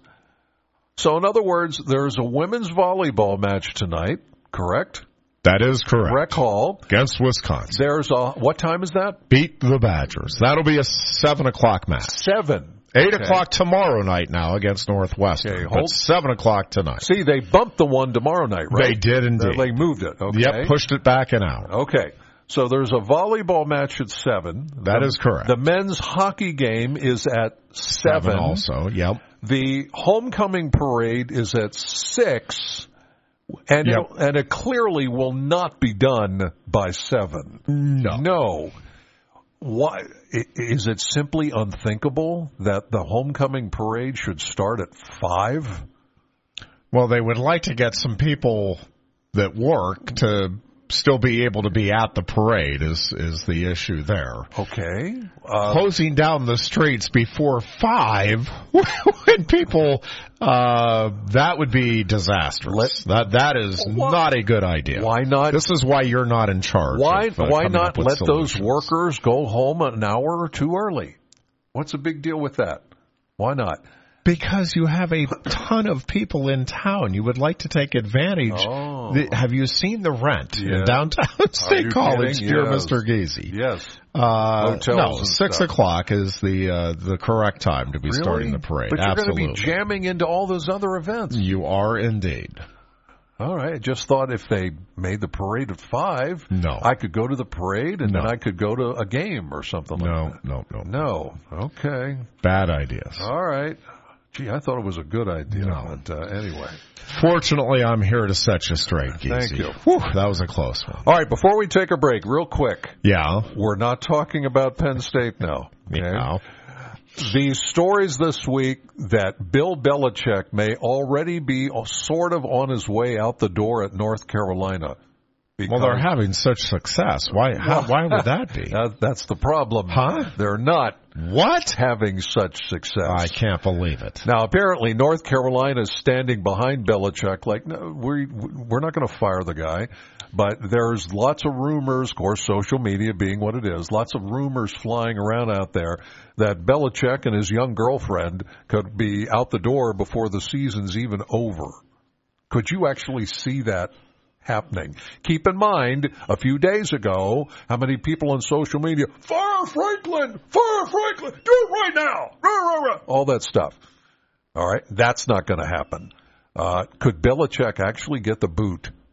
So, in other words, there's a women's volleyball match tonight, correct? That is correct. Rec Hall. Against Wisconsin. There's a, what time is that? Beat the Badgers. That'll be a seven o'clock match. Seven. Eight okay. o'clock tomorrow night now against Northwestern. Okay, but hold. seven o'clock tonight. See, they bumped the one tomorrow night, right? They did indeed. They moved it. Okay. Yep, pushed it back an hour. Okay. So there's a volleyball match at seven. That the, is correct. The men's hockey game is at seven. Seven also, yep. The homecoming parade is at six. And, yep. it, and it clearly will not be done by seven. No. No. Why is it simply unthinkable that the homecoming parade should start at five? Well, they would like to get some people that work to still be able to be at the parade is is the issue there. Okay. Uh, Closing down the streets before five when people uh that would be disastrous. Let, that that is well, not a good idea. Why not? This is why you're not in charge. Why of, uh, why not let solutions. those workers go home an hour or two early? What's the big deal with that? Why not? Because you have a ton of people in town. You would like to take advantage. Oh. The, have you seen the rent yeah. in downtown State College, kidding? dear Yes. Mister Geezy? Yes. Uh, Hotels no, and six stuff. o'clock is the uh, the correct time to be Really? starting the parade. But you're Absolutely. going to be jamming into all those other events. You are indeed. All right. I just thought if they made the parade at five, no. I could go to the parade and no. then I could go to a game or something like no, that. No, no, no. No. Okay. Bad ideas. All right. Gee, I thought it was a good idea. No. But uh, anyway. Fortunately, I'm here to set you straight, Geezy. Thank you. Whew, that was a close one. All right, before we take a break, real quick. Yeah. We're not talking about Penn State now. Okay? Yeah. These stories this week that Bill Belichick may already be sort of on his way out the door at North Carolina. Well, they're having such success. Why? How, why would that be? That, that's the problem. Huh? They're not. What? Having such success. I can't believe it. Now, apparently, North Carolina is standing behind Belichick like, no, we, we're not going to fire the guy. But there's lots of rumors, of course, social media being what it is, lots of rumors flying around out there that Belichick and his young girlfriend could be out the door before the season's even over. Could you actually see that happening? Keep in mind, a few days ago, how many people on social media, fire Franklin, fire Franklin, do it right now, all that stuff. All right, that's not going to happen. Uh, could Belichick actually get the boot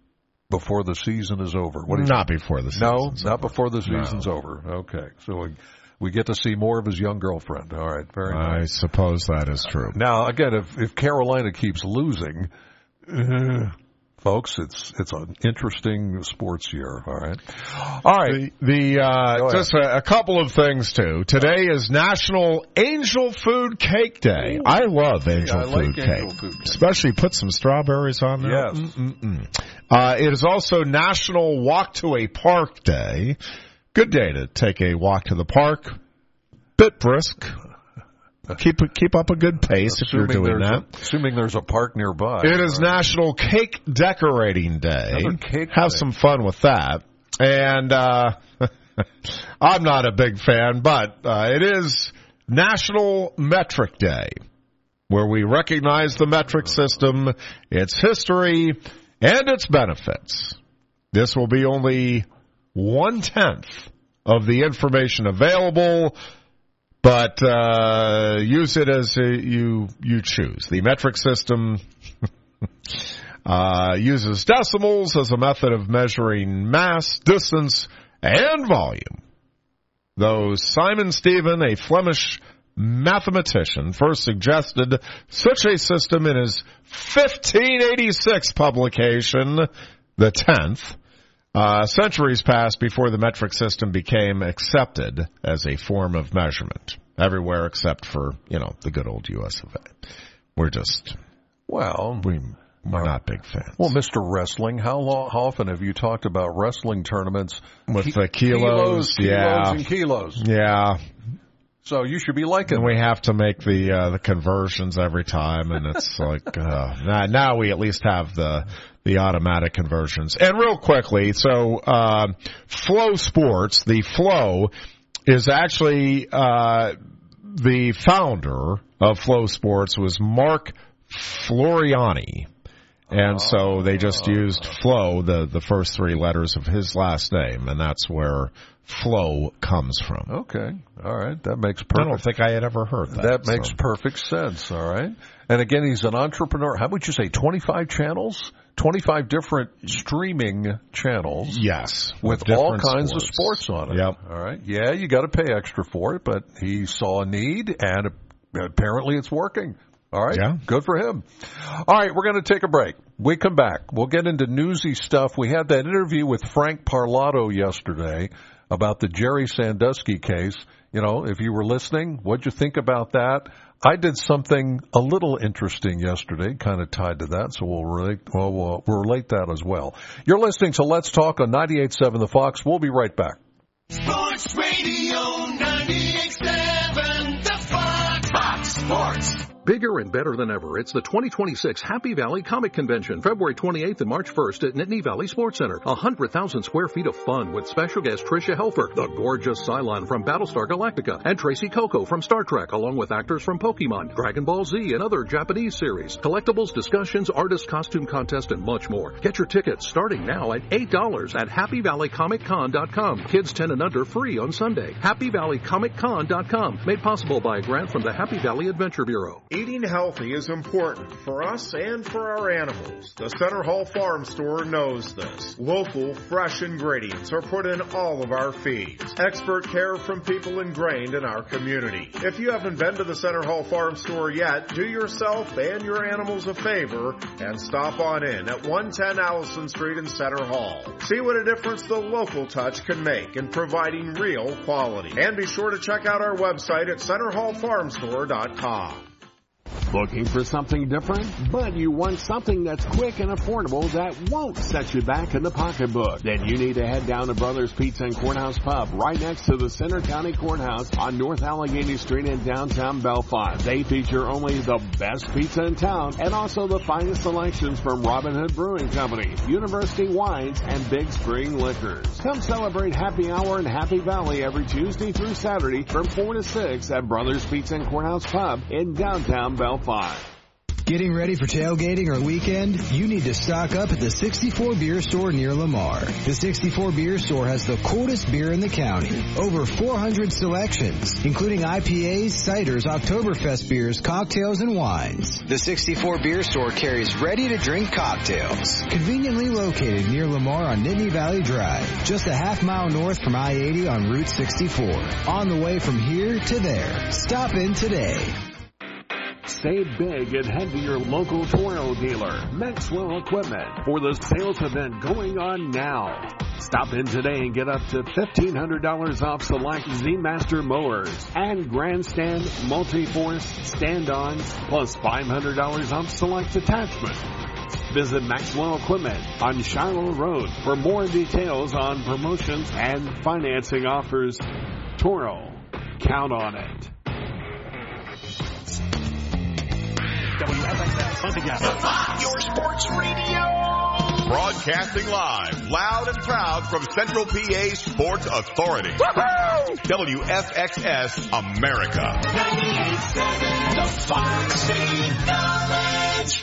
before the season is over. What do you Not think? before the season. No, not before the season's No. over. Okay, so we, we get to see more of his young girlfriend. All right, very I nice. suppose that is true. Now, again, if, if Carolina keeps losing, uh, folks, it's it's an interesting sports year. All right, all right. The, the uh, Go ahead. just a, a couple of things too. Today is National Angel Food Cake Day. I love angel, I like food, angel cake. food cake. Especially put some strawberries on there. Yes. Mm-mm-mm. Uh, it is also National Walk to a Park Day. Good day to take a walk to the park. Bit brisk. Keep keep up a good pace if you're doing there's that. A, assuming there's a park nearby. It is All right. National Cake Decorating Day. Another cake Have day. some fun with that. And uh, I'm not a big fan, but uh, it is National Metric Day, where we recognize the metric system, its history, and its benefits. This will be only one-tenth of the information available, but uh, use it as uh, you you choose. The metric system uh, uses decimals as a method of measuring mass, distance, and volume. Though Simon Stevin, a Flemish mathematician, first suggested such a system in his fifteen eighty-six publication, the tenth, Uh, centuries passed before the metric system became accepted as a form of measurement everywhere except for, you know, the good old U S of A. We're just, well, we, we're not big fans. Well, Mister Wrestling, how, long, how often have you talked about wrestling tournaments With Ki- the kilos, kilos, yeah. kilos and kilos? Yeah. So you should be liking And we have to make the uh, the conversions every time, and it's like uh, now, now we at least have the the automatic conversions. And real quickly, so uh, Flow Sports, the Flow, is actually uh, the founder of Flow Sports was Mark Floriani. And so they just used Flo, the, the first three letters of his last name, and that's where Flo comes from. Okay. All right. That makes perfect. I don't think I had ever heard that. That makes so. perfect sense. All right. And again, he's an entrepreneur. How would you say twenty-five channels? twenty-five different streaming channels. Yes. With with all different kinds sports. of sports on it. Yep. All right. Yeah, you got to pay extra for it, but he saw a need, and apparently it's working. All right. Yeah. Good for him. All right. We're going to take a break. We come back. We'll get into newsy stuff. We had that interview with Frank Parlato yesterday about the Jerry Sandusky case. You know, if you were listening, what'd you think about that? I did something a little interesting yesterday, kind of tied to that, so we'll relate, well, we'll, we'll relate that as well. You're listening to Let's Talk on ninety-eight point seven The Fox. We'll be right back. Sports Radio ninety-eight point seven The Fox. Fox Sports. Bigger and better than ever, it's the twenty twenty-six Happy Valley Comic Convention, February twenty-eighth and March first at Nittany Valley Sports Center. one hundred thousand square feet of fun with special guest Tricia Helfer, the gorgeous Cylon from Battlestar Galactica, and Tracy Coco from Star Trek, along with actors from Pokemon, Dragon Ball Z, and other Japanese series. Collectibles, discussions, artist costume contest, and much more. Get your tickets starting now at eight dollars at happy valley comic con dot com. Kids ten and under free on Sunday. happy valley comic con dot com. Made possible by a grant from the Happy Valley Adventure Bureau. Eating healthy is important for us and for our animals. The Center Hall Farm Store knows this. Local, fresh ingredients are put in all of our feeds. Expert care from people ingrained in our community. If you haven't been to the Center Hall Farm Store yet, do yourself and your animals a favor and stop on in at one ten Allison Street in Center Hall. See what a difference the local touch can make in providing real quality. And be sure to check out our website at center hall farm store dot com. Looking for something different? But you want something that's quick and affordable that won't set you back in the pocketbook? Then you need to head down to Brothers Pizza and Courthouse Pub right next to the Center County Courthouse on North Allegheny Street in downtown Belfont. They feature only the best pizza in town and also the finest selections from Robin Hood Brewing Company, University Wines, and Big Spring Liquors. Come celebrate Happy Hour in Happy Valley every Tuesday through Saturday from four to six at Brothers Pizza and Courthouse Pub in downtown Belfont. Getting ready for tailgating or weekend? You need to stock up at the sixty-four Beer Store near Lamar. The sixty-four Beer Store has the coldest beer in the county. Over four hundred selections, including I P As, ciders, Oktoberfest beers, cocktails, and wines. The sixty-four Beer Store carries ready-to-drink cocktails. Conveniently located near Lamar on Nittany Valley Drive, just a half mile north from I eighty on Route sixty-four. On the way from here to there. Stop in today. Save big and head to your local Toro dealer, Maxwell Equipment, for the sales event going on now. Stop in today and get up to fifteen hundred dollars off select Z-Master mowers and Grandstand multi-force stand-ons, plus five hundred dollars off select attachments. Visit Maxwell Equipment on Shiloh Road for more details on promotions and financing offers. Toro, count on it. W F X S, your sports radio. Broadcasting live, loud and proud from Central P A Sports Authority. Woo-hoo! W F X S America. ninety-eight seven, the Fox City Village.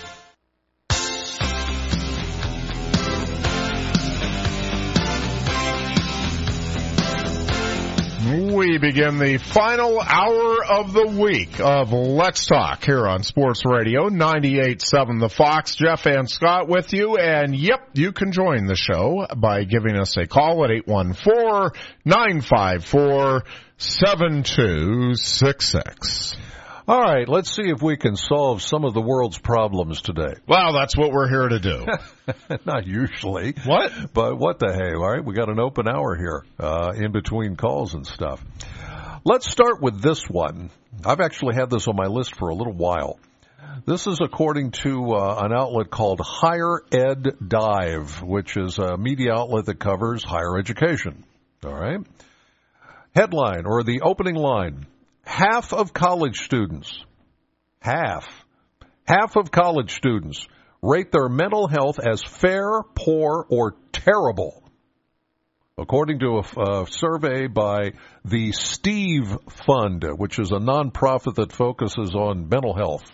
We begin the final hour of the week of Let's Talk here on Sports Radio ninety-eight point seven The Fox. Jeff and Scott with you, and yep, you can join the show by giving us a call at eight one four, nine five four, seven two six six. All right, let's see if we can solve some of the world's problems today. Well, that's what we're here to do. Not usually. What? But what the hey, all right? We got an open hour here uh, in between calls and stuff. Let's start with this one. I've actually had this on my list for a little while. This is according to uh, an outlet called Higher Ed Dive, which is a media outlet that covers higher education. All right? Headline, or the opening line. Half of college students, half, half of college students rate their mental health as fair, poor, or terrible. According to a, a survey by the Steve Fund, which is a nonprofit that focuses on mental health.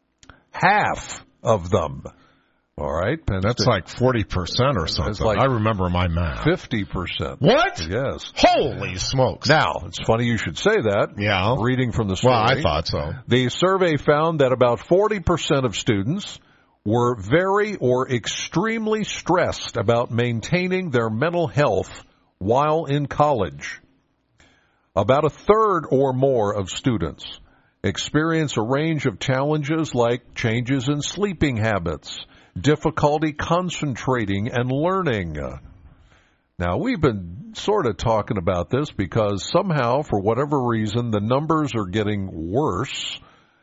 Half of them. All right. Penn That's State. like forty percent or something. It's like I remember my math. fifty percent. What? Yes. Holy smokes. Now, it's funny you should say that. Yeah. Reading from the story. Well, I thought so. The survey found that about forty percent of students were very or extremely stressed about maintaining their mental health while in college. About a third or more of students experience a range of challenges like changes in sleeping habits, difficulty concentrating and learning. Now, we've been sort of talking about this because somehow, for whatever reason, the numbers are getting worse,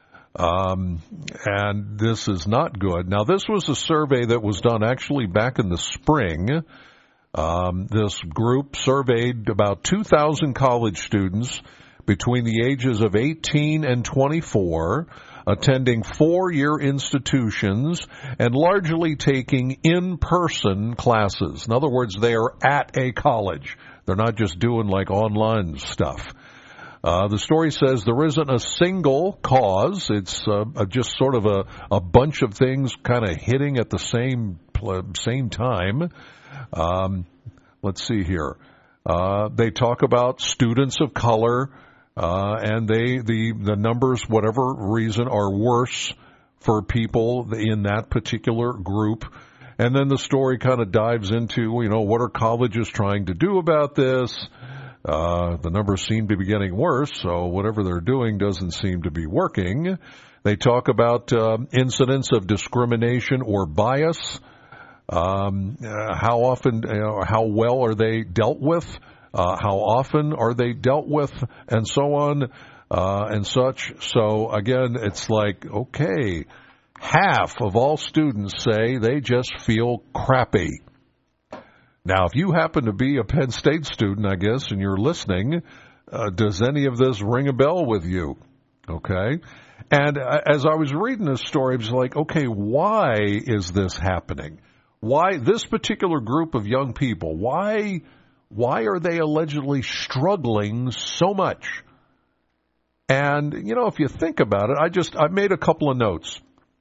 um, and this is not good. Now, this was a survey that was done actually back in the spring. Um, this group surveyed about two thousand college students between the ages of eighteen and twenty-four, attending four-year institutions and largely taking in-person classes. In other words, they are at a college. They're not just doing like online stuff. Uh, the story says there isn't a single cause. It's uh, just sort of a, a bunch of things kind of hitting at the same same time. Um, let's see here. Uh, they talk about students of color. Uh, and they, the, the numbers, whatever reason, are worse for people in that particular group. And then the story kind of dives into, you know, what are colleges trying to do about this? Uh, the numbers seem to be getting worse, so whatever they're doing doesn't seem to be working. They talk about uh, incidents of discrimination or bias. Um, uh, how often, you know, how well are they dealt with? Uh, how often are they dealt with, and so on, uh, and such. So, again, it's like, okay, half of all students say they just feel crappy. Now, if you happen to be a Penn State student, I guess, and you're listening, uh, does any of this ring a bell with you? Okay? And uh, as I was reading this story, I was like, okay, why is this happening? Why this particular group of young people, why... Why are they allegedly struggling so much? And, you know, if you think about it, I just, I made a couple of notes.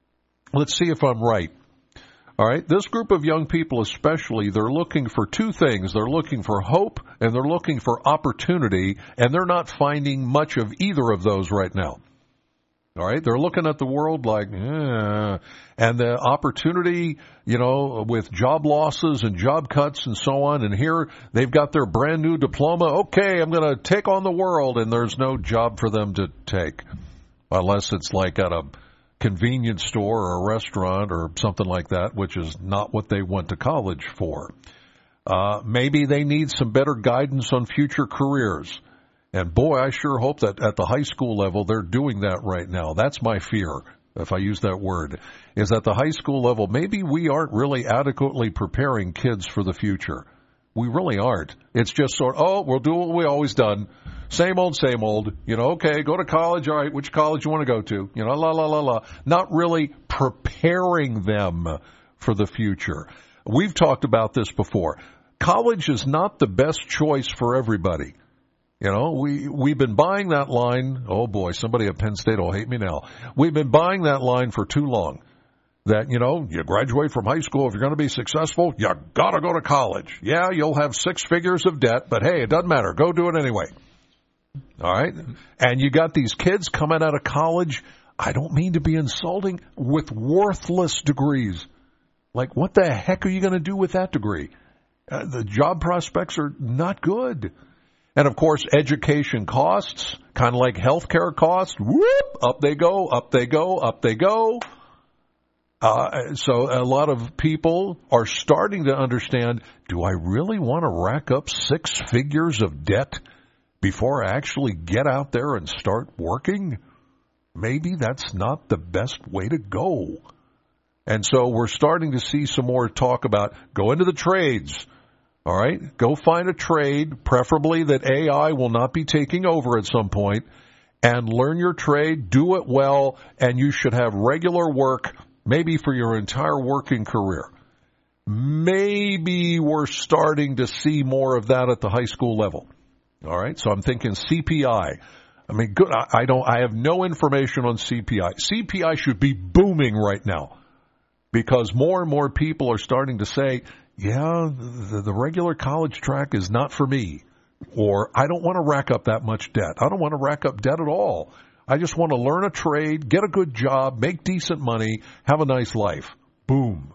let's see if I'm right. All right, this group of young people especially, they're looking for two things. They're looking for hope and they're looking for opportunity, and they're not finding much of either of those right now. All right, they're looking at the world like, eh. And the opportunity, you know, with job losses and job cuts and so on, and here they've got their brand new diploma. Okay, I'm going to take on the world, and there's no job for them to take unless it's like at a convenience store or a restaurant or something like that, which is not what they went to college for. Uh, maybe they need some better guidance on future careers. And boy, I sure hope that at the high school level they're doing that right now. That's my fear, if I use that word, is at the high school level, maybe we aren't really adequately preparing kids for the future. We really aren't. It's just sort of, oh, we'll do what we always done. Same old, same old. You know, okay, go to college. All right, which college you want to go to? You know, la, la, la, la. Not really preparing them for the future. We've talked about this before. College is not the best choice for everybody. You know, we, we've been buying that line. Oh, boy, somebody at Penn State will hate me now. We've been buying that line for too long. That, you know, you graduate from high school. If you're going to be successful, you got to go to college. Yeah, you'll have six figures of debt, but hey, it doesn't matter. Go do it anyway. All right? And you got these kids coming out of college, I don't mean to be insulting, with worthless degrees. Like, what the heck are you going to do with that degree? Uh, the job prospects are not good. And, of course, education costs, kind of like healthcare costs. Whoop, up they go, up they go, up they go. Uh, so a lot of people are starting to understand, do I really want to rack up six figures of debt before I actually get out there and start working? Maybe that's not the best way to go. And so we're starting to see some more talk about go into the trades. All right, go find a trade, preferably that A I will not be taking over at some point, and learn your trade, do it well, and you should have regular work, maybe for your entire working career. Maybe we're starting to see more of that at the high school level. All right, so I'm thinking C P I. I mean, good. I don't. I have no information on C P I. C P I should be booming right now because more and more people are starting to say, yeah, the, the regular college track is not for me, or I don't want to rack up that much debt. I don't want to rack up debt at all. I just want to learn a trade, get a good job, make decent money, have a nice life. Boom.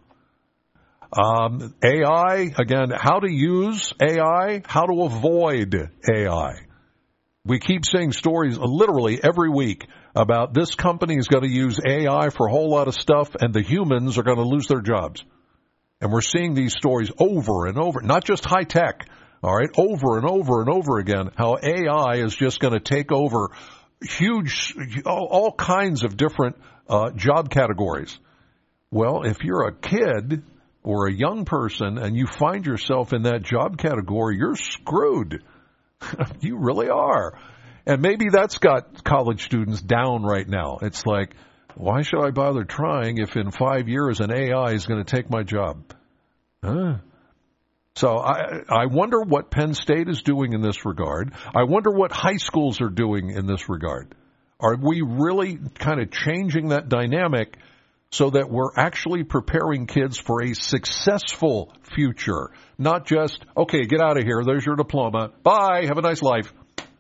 Um, A I, again, how to use A I, how to avoid A I. We keep seeing stories literally every week about this company is going to use A I for a whole lot of stuff, and the humans are going to lose their jobs. And we're seeing these stories over and over, not just high tech, all right, over and over and over again, how A I is just going to take over huge, all, all kinds of different uh, job categories. Well, if you're a kid or a young person and you find yourself in that job category, you're screwed. You really are. And maybe that's got college students down right now. It's like, why should I bother trying if in five years an A I is going to take my job? Huh? So I, I wonder what Penn State is doing in this regard. I wonder what high schools are doing in this regard. Are we really kind of changing that dynamic so that we're actually preparing kids for a successful future? Not just, okay, get out of here. There's your diploma. Bye. Have a nice life.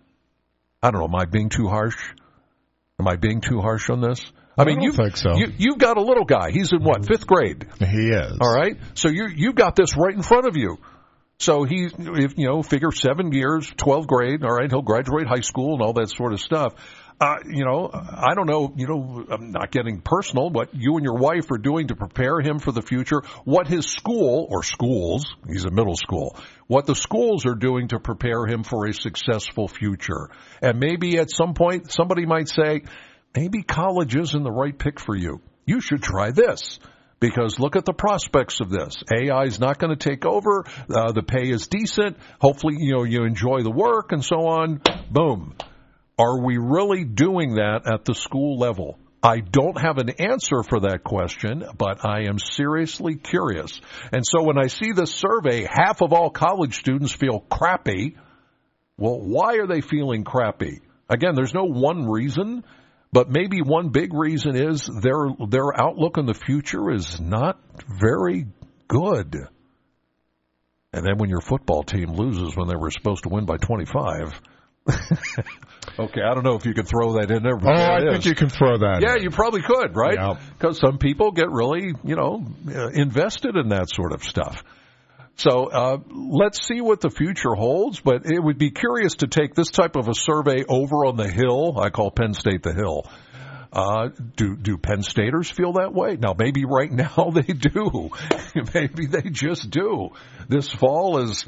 I don't know. Am I being too harsh? Am I being too harsh on this? I mean, I don't you, think so. You, you've got a little guy. He's in what, fifth grade? He is. All right. So you you've got this right in front of you. So he, if you know, figure seven years, twelfth grade. All right, he'll graduate high school and all that sort of stuff. Uh, you know, I don't know. You know, I'm not getting personal. What you and your wife are doing to prepare him for the future. What his school or schools, he's in middle school. What the schools are doing to prepare him for a successful future. And maybe at some point somebody might say, maybe college isn't the right pick for you. You should try this. Because look at the prospects of this. A I is not going to take over. Uh, the pay is decent. Hopefully, you know, you enjoy the work and so on. Boom. Are we really doing that at the school level? I don't have an answer for that question, but I am seriously curious. And so when I see this survey, half of all college students feel crappy. Well, why are they feeling crappy? Again, there's no one reason. But maybe one big reason is their their outlook on the future is not very good. And then when your football team loses when they were supposed to win by twenty-five, okay, I don't know if you could throw that in there. Oh, I think you can throw that Yeah, in. you probably could, right? Yeah. Because some people get really, you know, uh, invested in that sort of stuff. So uh, let's see what the future holds, but it would be curious to take this type of a survey over on the Hill. I call Penn State the Hill. Uh, do do Penn Staters feel that way? Now, maybe right now they do. Maybe they just do. This fall is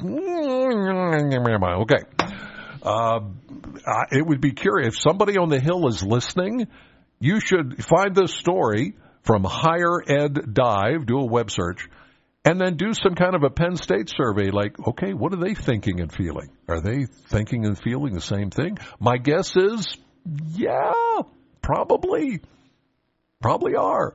okay. Uh, it would be curious. If somebody on the Hill is listening, you should find this story from Higher Ed Dive, do a web search, and then do some kind of a Penn State survey like, okay, what are they thinking and feeling? Are they thinking and feeling the same thing? My guess is, yeah, probably. Probably are.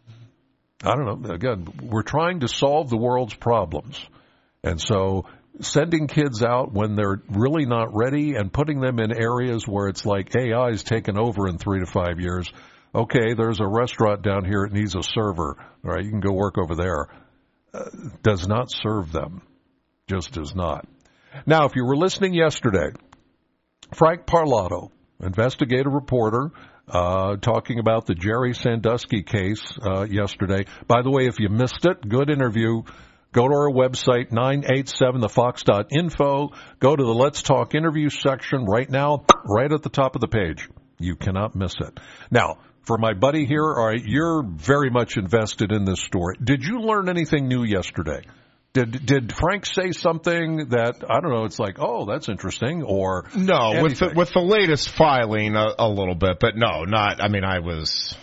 I don't know. Again, we're trying to solve the world's problems. And so sending kids out when they're really not ready and putting them in areas where it's like A I is taken over in three to five years. Okay, there's a restaurant down here. It needs a server. All right, you can go work over there. Uh, does not serve them. Just does not. Now, if you were listening yesterday, Frank Parlato, investigative reporter, uh, talking about the Jerry Sandusky case uh, yesterday. By the way, if you missed it, good interview. Go to our website, nine eight seven the fox dot info. Go to the Let's Talk interview section right now, right at the top of the page. You cannot miss it. Now, for my buddy here, all right, you're very much invested in this story. Did you learn anything new yesterday? Did did Frank say something that, I don't know, it's like, oh, that's interesting, or No, anything? with the, with the latest filing a, a little bit, but no, not, I mean, I was,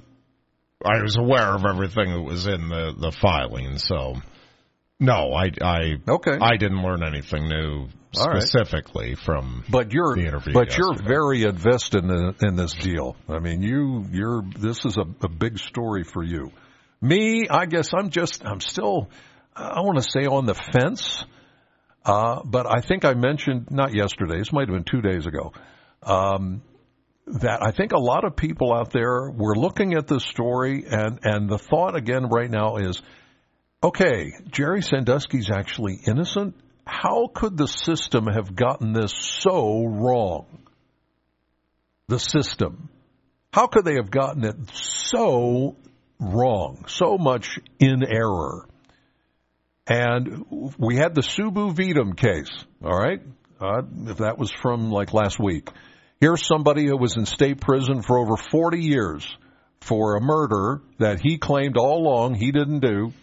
I was aware of everything that was in the, the filing, so no, I, I, okay. I didn't learn anything new All right. specifically from But you're the interview but yesterday. you're very invested in, in this deal. I mean, you you're this is a, a big story for you. Me, I guess I'm just I'm still I want to say on the fence. Uh, but I think I mentioned not yesterday. This might have been two days ago. Um, that I think a lot of people out there were looking at this story, and and the thought again right now is, okay, Jerry Sandusky's actually innocent. How could the system have gotten this so wrong? The system. How could they have gotten it so wrong, so much in error? And we had the Subu Vidam case, all right? Uh, if that was from like last week. Here's somebody who was in state prison for over forty years for a murder that he claimed all along he didn't do,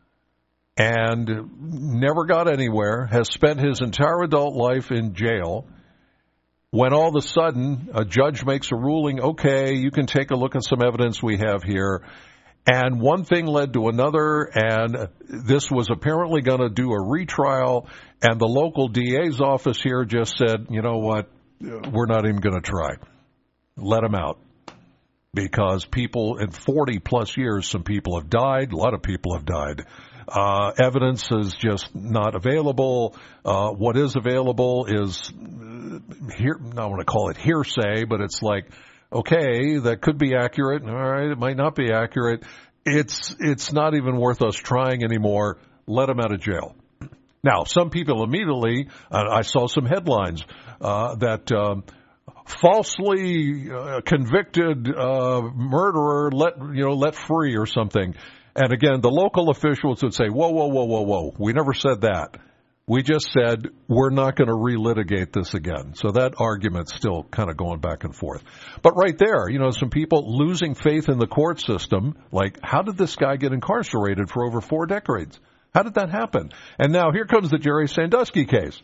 and never got anywhere, has spent his entire adult life in jail, when all of a sudden a judge makes a ruling, okay, you can take a look at some evidence we have here, and one thing led to another, and this was apparently going to do a retrial, and the local D A's office here just said, you know what, we're not even going to try. Let him out. Because people in forty plus years, some people have died, a lot of people have died. Uh, evidence is just not available. Uh, what is available is, uh, here, I want to call it hearsay, but it's like, okay, that could be accurate. All right, it might not be accurate. It's, it's not even worth us trying anymore. Let him out of jail. Now, some people immediately, uh, I saw some headlines, uh, that, um, falsely uh, convicted, uh, murderer let, you know, let free or something. And again, the local officials would say, whoa, whoa, whoa, whoa, whoa. We never said that. We just said we're not going to relitigate this again. So that argument's still kind of going back and forth. But right there, you know, some people losing faith in the court system, like, how did this guy get incarcerated for over four decades? How did that happen? And now here comes the Jerry Sandusky case.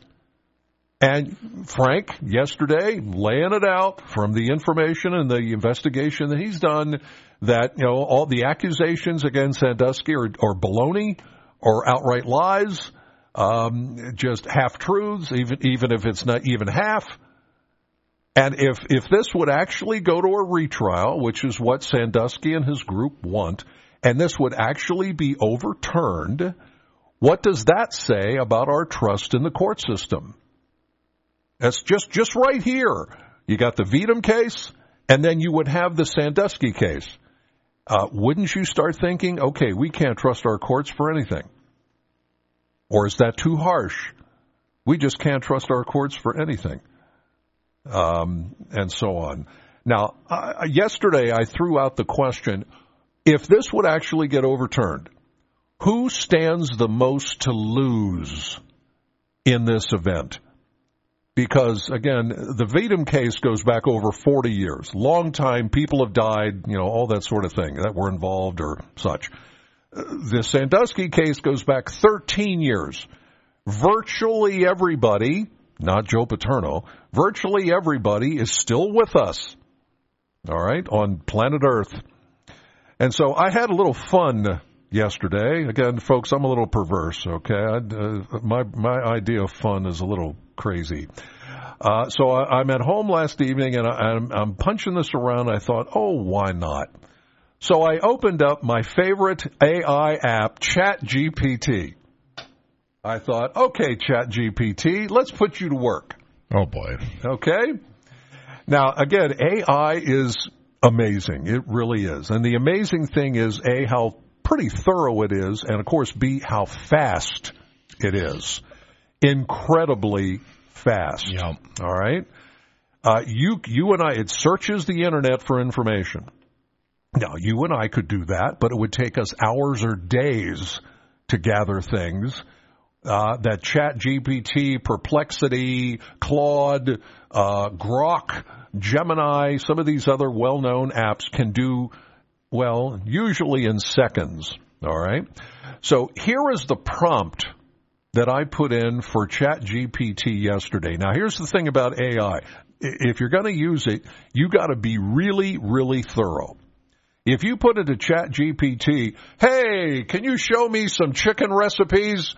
And Frank, yesterday, laying it out from the information and the investigation that he's done, that, you know, all the accusations against Sandusky are, are baloney or outright lies, um, just half-truths, even even if it's not even half. And if, if this would actually go to a retrial, which is what Sandusky and his group want, and this would actually be overturned, what does that say about our trust in the court system? That's just, just right here. You got the Vidam case, And then you would have the Sandusky case. Uh, wouldn't you start thinking, okay, we can't trust our courts for anything? Or is that too harsh? We just can't trust our courts for anything. Um, and so on. Now, uh, yesterday I threw out the question, if this would actually get overturned, who stands the most to lose in this event? Because, again, the Vedum case goes back over forty years. Long time, people have died, you know, all that sort of thing that were involved or such. The Sandusky case goes back thirteen years. Virtually everybody, not Joe Paterno, virtually everybody is still with us, all right, on planet Earth. And so I had a little fun yesterday. Again, folks, I'm a little perverse, okay? I, uh, my my idea of fun is a little crazy. Uh, so I, I'm at home last evening, and I, I'm, I'm punching this around. I thought, oh, why not? So I opened up my favorite A I app, ChatGPT. I thought, okay, ChatGPT, let's put you to work. Oh, boy. Okay? Now, again, A I is amazing. It really is. And the amazing thing is, A, how pretty thorough it is, and, of course, B, how fast it is. Incredibly fast. Yep. All right? Uh, you, you and I, it searches the Internet for information. Now, you and I could do that, but it would take us hours or days to gather things uh, that ChatGPT, Perplexity, Claude, uh, Grok, Gemini, some of these other well-known apps can do, well, usually in seconds. All right? So here is the prompt that I put in for ChatGPT yesterday. Now, here's the thing about A I. If you're going to use it, you got to be really, really thorough. If you put into ChatGPT, hey, can you show me some chicken recipes?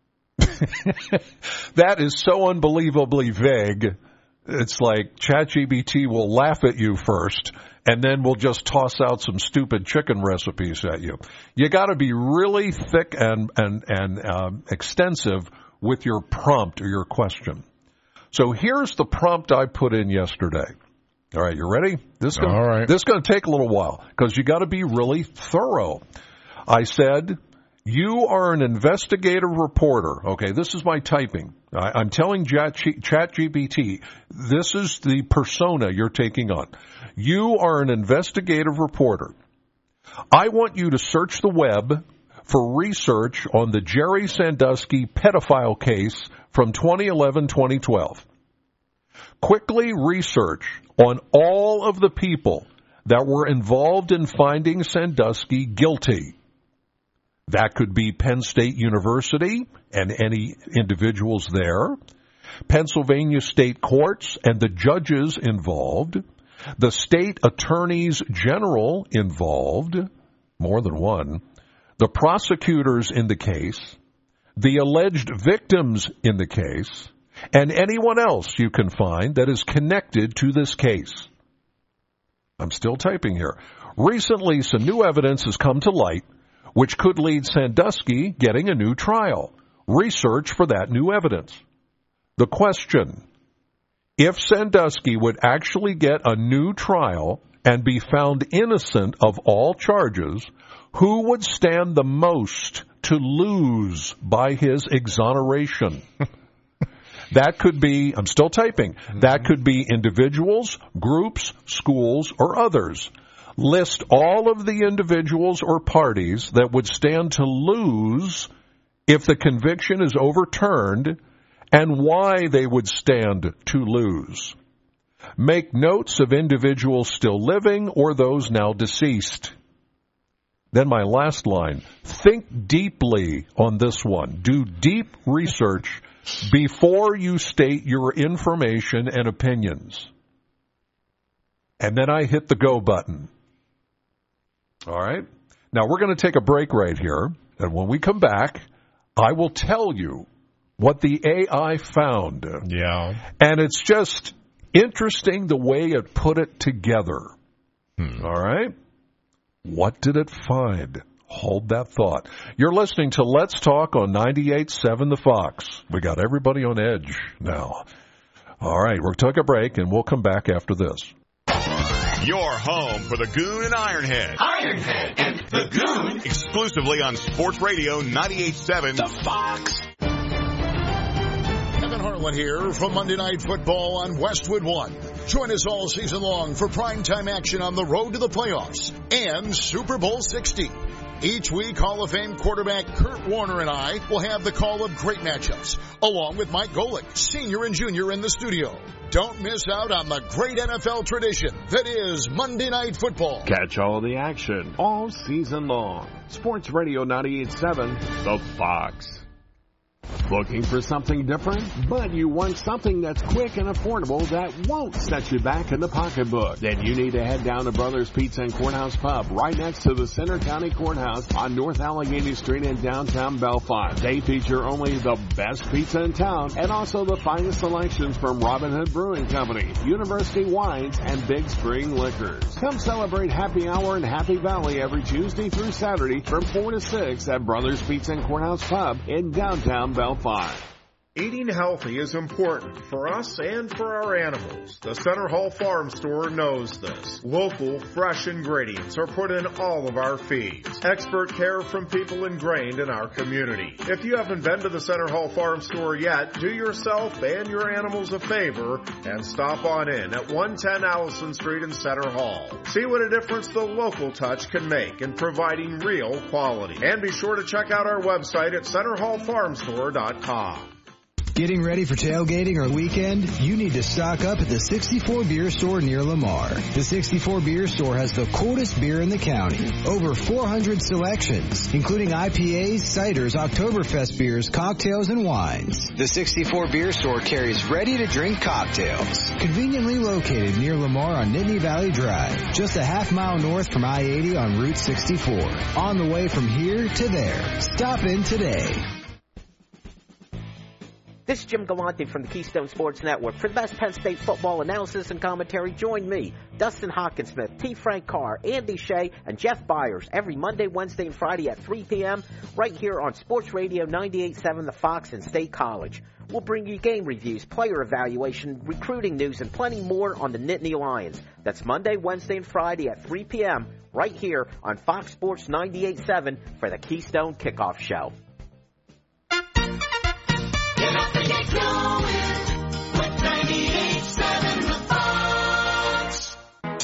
That is so unbelievably vague. It's like ChatGPT will laugh at you first, and then we'll just toss out some stupid chicken recipes at you. You got to be really thick and and and um, extensive with your prompt or your question. So here's the prompt I put in yesterday. All right, you ready? This is gonna, All right. This is going to take a little while because you got to be really thorough. I said, you are an investigative reporter. Okay, this is my typing. I, I'm telling ChatGPT, this is the persona you're taking on. You are an investigative reporter. I want you to search the web for research on the Jerry Sandusky pedophile case from twenty eleven to twenty twelve. Quickly research on all of the people that were involved in finding Sandusky guilty. That could be Penn State University and any individuals there, Pennsylvania state courts and the judges involved, the state attorneys general involved, more than one, the prosecutors in the case, the alleged victims in the case, and anyone else you can find that is connected to this case. I'm still typing here. Recently, some new evidence has come to light which could lead Sandusky getting a new trial. Research for that new evidence. The question, if Sandusky would actually get a new trial and be found innocent of all charges, who would stand the most to lose by his exoneration? That could be, I'm still typing, that could be individuals, groups, schools, or others. List all of the individuals or parties that would stand to lose if the conviction is overturned and why they would stand to lose. Make notes of individuals still living or those now deceased. Then my last line, think deeply on this one. Do deep research before you state your information and opinions. And then I hit the go button. All right? Now, we're going to take a break right here, and when we come back, I will tell you what the A I found. Yeah. And it's just interesting the way it put it together. Hmm. All right? What did it find? Hold that thought. You're listening to Let's Talk on ninety-eight point seven The Fox. We got everybody on edge now. All right, we'll take a break, and we'll come back after this. Your home for the Goon and Ironhead. Ironhead and the Goon. Exclusively on Sports Radio ninety-eight point seven. The Fox. Kevin Harlan here from Monday Night Football on Westwood One. Join us all season long for primetime action on the road to the playoffs and Super Bowl sixty. Each week, Hall of Fame quarterback Kurt Warner and I will have the call of great matchups, along with Mike Golick, senior and junior in the studio. Don't miss out on the great N F L tradition that is Monday Night Football. Catch all the action all season long. Sports Radio ninety-eight point seven, The Fox. Looking for something different? But you want something that's quick and affordable that won't set you back in the pocketbook? Then you need to head down to Brothers Pizza and Courthouse Pub right next to the Center County Courthouse on North Allegheny Street in downtown Belfont. They feature only the best pizza in town and also the finest selections from Robin Hood Brewing Company, University Wines, and Big Spring Liquors. Come celebrate Happy Hour in Happy Valley every Tuesday through Saturday from four to six at Brothers Pizza and Courthouse Pub in downtown Belfont. Eating healthy is important for us and for our animals. The Center Hall Farm Store knows this. Local, fresh ingredients are put in all of our feeds. Expert care from people ingrained in our community. If you haven't been to the Center Hall Farm Store yet, do yourself and your animals a favor and stop on in at one ten Allison Street in Center Hall. See what a difference the local touch can make in providing real quality. And be sure to check out our website at center hall farm store dot com. Getting ready for tailgating or weekend? You need to stock up at the sixty-four Beer Store near Lamar. The sixty-four Beer Store has the coldest beer in the county. Over four hundred selections, including I P As, ciders, Oktoberfest beers, cocktails, and wines. The sixty-four Beer Store carries ready-to-drink cocktails. Conveniently located near Lamar on Nittany Valley Drive, just a half mile north from I eighty on Route sixty-four. On the way from here to there. Stop in today. This is Jim Galante from the Keystone Sports Network. For the best Penn State football analysis and commentary, join me, Dustin Hawkinsmith, T. Frank Carr, Andy Shea, and Jeff Byers every Monday, Wednesday, and Friday at three p.m. right here on Sports Radio ninety-eight point seven The Fox and State College. We'll bring you game reviews, player evaluation, recruiting news, and plenty more on the Nittany Lions. That's Monday, Wednesday, and Friday at three p.m. right here on Fox Sports ninety-eight point seven for the Keystone Kickoff Show. Get up and get going with ninety-eight point seven The Fox.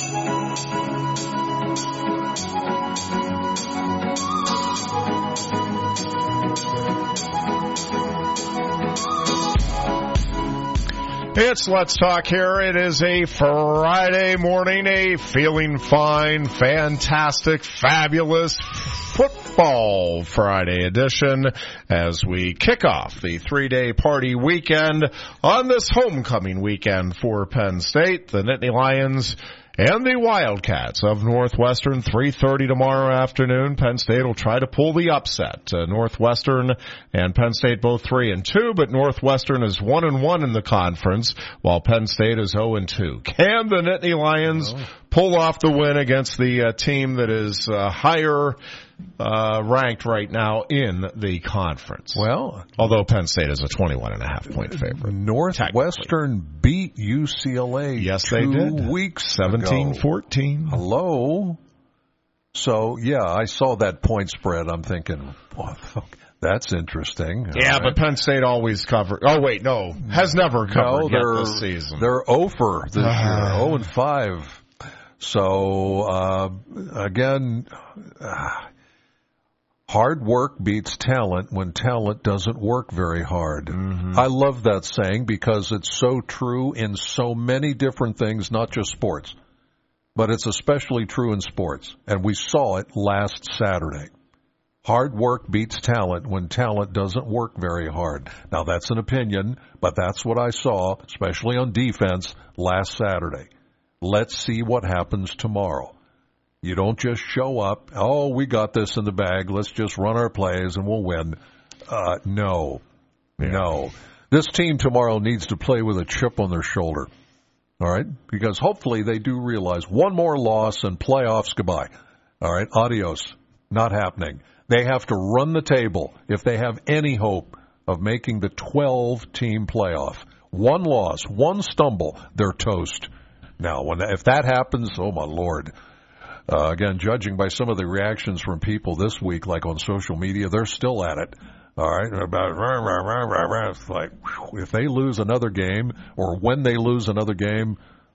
It's Let's Talk here. It is a Friday morning, a feeling fine, fantastic, fabulous Football Friday edition as we kick off the three-day party weekend on this homecoming weekend for Penn State. The Nittany Lions and the Wildcats of Northwestern, three thirty tomorrow afternoon. Penn State will try to pull the upset. Uh, Northwestern and Penn State both three and two, but Northwestern is one and one in the conference, while Penn State is zero and two. Can the Nittany Lions oh. pull off the win against the uh, team that is uh, higher uh, ranked right now in the conference? Well, although Penn State is a twenty-one and a half point favorite. Northwestern beat U C L A yes, two they did. weeks seventeen fourteen. Hello. So, yeah, I saw that point spread. I'm thinking, what the fuck? That's interesting. Yeah, right. But Penn State always covered. Oh, wait, no. Has never covered no, yet this season. They're over this year, oh and five. So, uh, again, uh, hard work beats talent when talent doesn't work very hard. Mm-hmm. I love that saying because it's so true in so many different things, not just sports. But it's especially true in sports. And we saw it last Saturday. Hard work beats talent when talent doesn't work very hard. Now, that's an opinion, but that's what I saw, especially on defense, last Saturday. Let's see what happens tomorrow. You don't just show up, oh, we got this in the bag, let's just run our plays and we'll win. Uh, no, yeah. no. This team tomorrow needs to play with a chip on their shoulder, all right? Because hopefully they do realize one more loss and playoffs goodbye. All right, adios, not happening. They have to run the table if they have any hope of making the twelve-team playoff. One loss, one stumble, they're toast. Now, when if that happens, oh my Lord. Uh, again, judging by some of the reactions from people this week, like on social media, they're still at it. All right, about rah, rah, rah, rah, rah. It's like whew, if they lose another game, or when they lose another game,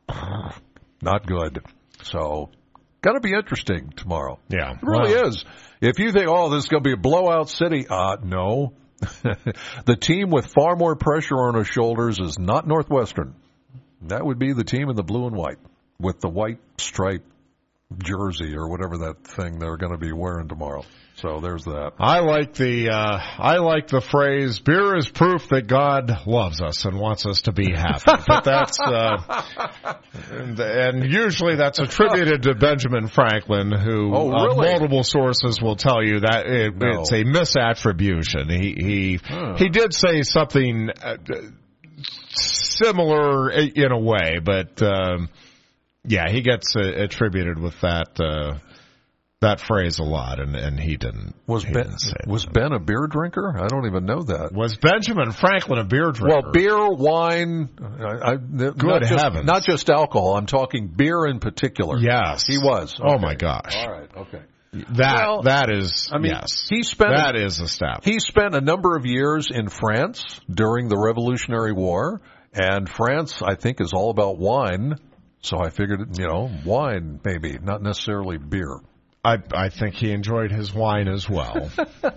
not good. So, going to be interesting tomorrow. Yeah, it really wow. is. If you think, oh, this is going to be a blowout city, uh, no. The team with far more pressure on their shoulders is not Northwestern. That would be the team in the blue and white with the white stripe jersey or whatever that thing they're going to be wearing tomorrow. So there's that. I like the uh, I like the phrase "beer is proof that God loves us and wants us to be happy." But that's uh, and, and usually that's attributed to Benjamin Franklin, who oh, really? uh, multiple sources will tell you that it, No. it's a misattribution. He he huh. he did say something uh, similar in a way, but um, yeah, he gets uh, attributed with that. Uh, That phrase a lot, and, and he didn't. Was he Ben didn't say was that. Ben a beer drinker? I don't even know that. Was Benjamin Franklin a beer drinker? Well, beer, wine, I, I, Good not just, heavens. not just alcohol. I'm talking beer in particular. Yes, he was. Oh Okay. my gosh! All right, okay. That Well, that is. I mean, yes, he spent that is a step. He spent a number of years in France during the Revolutionary War, and France, I think, is all about wine. So I figured, you know, wine maybe, not necessarily beer. I I think he enjoyed his wine as well.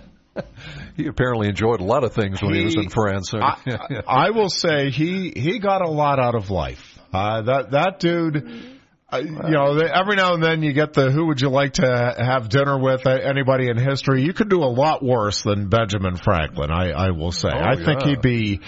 He apparently enjoyed a lot of things when he, he was in France. I, I will say he he got a lot out of life. Uh, that that dude, uh, you know, they, every now and then you get the who would you like to have dinner with? Uh, anybody in history? You could do a lot worse than Benjamin Franklin. I I will say. Oh, I think yeah. he'd be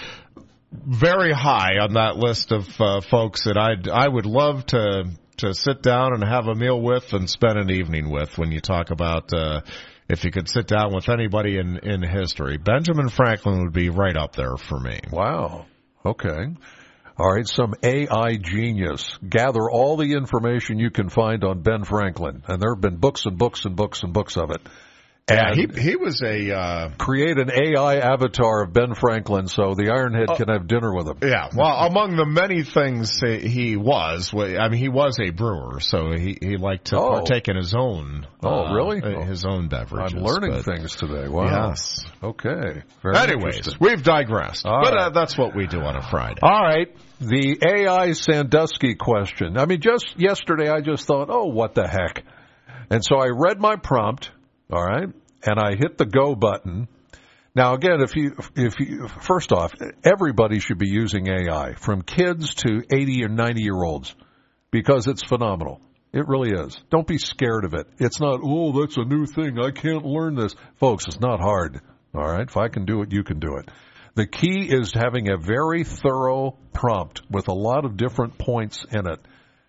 very high on that list of uh, folks that I'd I would love to. to sit down and have a meal with and spend an evening with when you talk about uh, if you could sit down with anybody in, in history. Benjamin Franklin would be right up there for me. Wow. Okay. All right, some A I genius. Gather all the information you can find on Ben Franklin. And there have been books and books and books and books of it. Yeah, And he he was a uh, create an A I avatar of Ben Franklin so the Ironhead uh, can have dinner with him. Yeah, well, among the many things he was, I mean, he was a brewer, so he, he liked to Oh. partake in his own. Oh, uh, really? His own beverages. I'm learning but, things today. Wow. Yes. Okay. Very Anyways, interesting. we've digressed, All but right. uh, that's what we do on a Friday. All right. The A I Sandusky question. I mean, just yesterday I just thought, oh, what the heck? And so I read my prompt, all right, and I hit the go button. Now, again, if you, if you, first off, everybody should be using A I, from kids to eighty or ninety year olds, because it's phenomenal. It really is. Don't be scared of it. It's not, oh, that's a new thing. I can't learn this. Folks, it's not hard. All right. If I can do it, you can do it. The key is having a very thorough prompt with a lot of different points in it.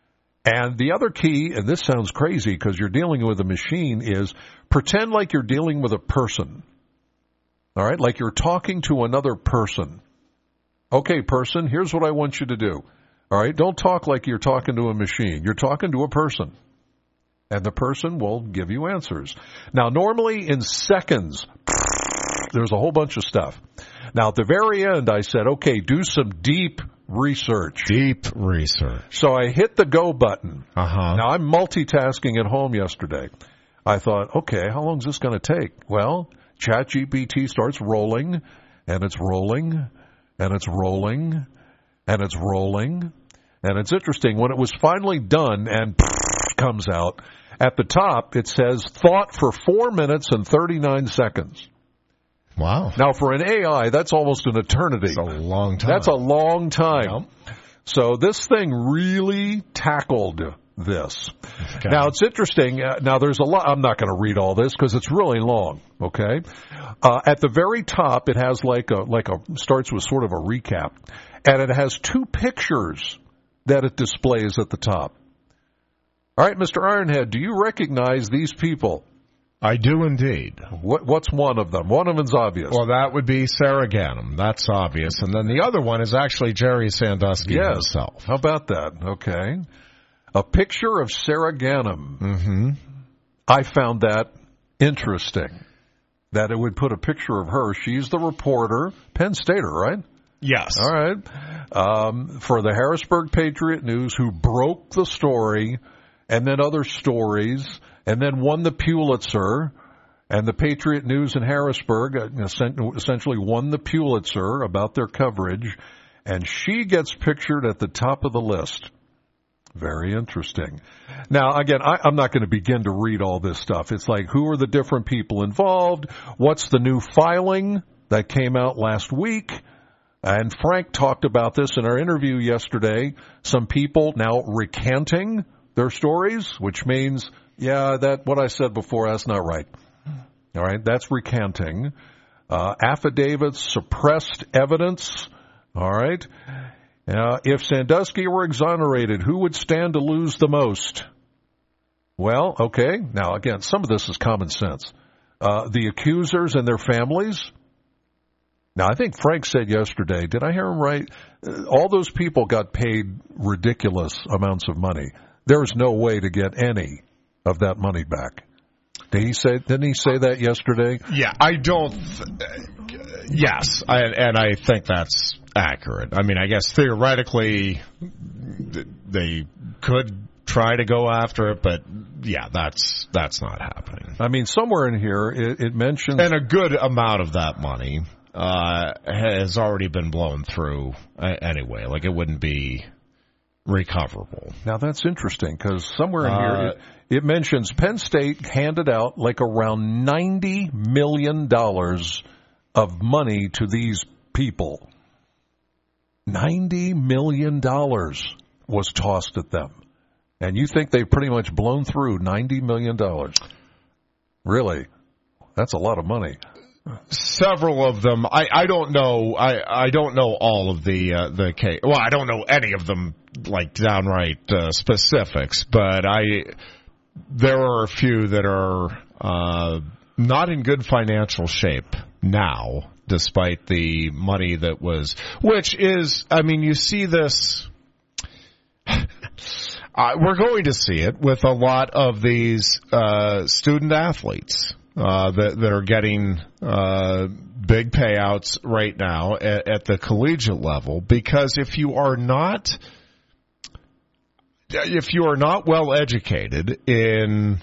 And the other key, and this sounds crazy because you're dealing with a machine, is pretend like you're dealing with a person. All right? Like you're talking to another person. Okay, person, here's what I want you to do. All right? Don't talk like you're talking to a machine. You're talking to a person. And the person will give you answers. Now, normally in seconds, there's a whole bunch of stuff. Now, at the very end, I said, okay, do some deep research. Deep research. So I hit the go button. Uh-huh. Now, I'm multitasking at home yesterday. I thought, okay, how long is this going to take? Well, ChatGPT starts rolling, and it's rolling, and it's rolling, and it's rolling. And it's interesting, when it was finally done and comes out, at the top it says, thought for four minutes and thirty-nine seconds. Wow. Now, for an A I, that's almost an eternity. That's a long time. That's a long time. Yep. So this thing really tackled this. Okay. Now, it's interesting. Uh, now, there's a lot. I'm not going to read all this because it's really long, okay? Uh, at the very top, it has like a, like a, starts with sort of a recap. And it has two pictures that it displays at the top. All right, Mister Ironhead, do you recognize these people? I do indeed. What, what's one of them? One of them's obvious. Well, that would be Sarah Ganem. That's obvious. And then the other one is actually Jerry Sandusky yes. himself. How about that? Okay. A picture of Sarah Ganem. Mm-hmm. I found that interesting, that it would put a picture of her. She's the reporter, Penn Stater, right? Yes. All right. Um, for the Harrisburg Patriot News, who broke the story, and then other stories, and then won the Pulitzer, and the Patriot News in Harrisburg essentially won the Pulitzer about their coverage, and she gets pictured at the top of the list. Very interesting. Now, again, I, I'm not going to begin to read all this stuff. It's like, who are the different people involved? What's the new filing that came out last week? And Frank talked about this in our interview yesterday. Some people now recanting their stories, which means, yeah, that what I said before, that's not right. All right, that's recanting. Uh, affidavits, suppressed evidence. All right. Uh, if Sandusky were exonerated, who would stand to lose the most? Well, okay. Now, again, some of this is common sense. Uh, the accusers and their families. Now, I think Frank said yesterday, did I hear him right? Uh, all those people got paid ridiculous amounts of money. There's no way to get any of that money back. Did he say? Didn't he say that yesterday? Yeah, I don't. Th- yes, I, and I think that's accurate. I mean, I guess theoretically they could try to go after it, but yeah, that's that's not happening. I mean, somewhere in here it, it mentions, and a good amount of that money uh, has already been blown through uh, anyway. Like, it wouldn't be recoverable. Now, that's interesting, because somewhere in uh, here it, it mentions Penn State handed out like around ninety million dollars of money to these people. ninety million dollars was tossed at them. And you think they've pretty much blown through ninety million dollars. Really? That's a lot of money. Several of them, I, I don't know, I, I don't know all of the, uh, the case. Well, I don't know any of them, like, downright uh, specifics, but I, there are a few that are uh, not in good financial shape now, despite the money that was, which is, I mean, you see this, uh, we're going to see it with a lot of these uh, student athletes. Uh, that, that are getting uh, big payouts right now at, at the collegiate level, because if you are not, if you are not well educated in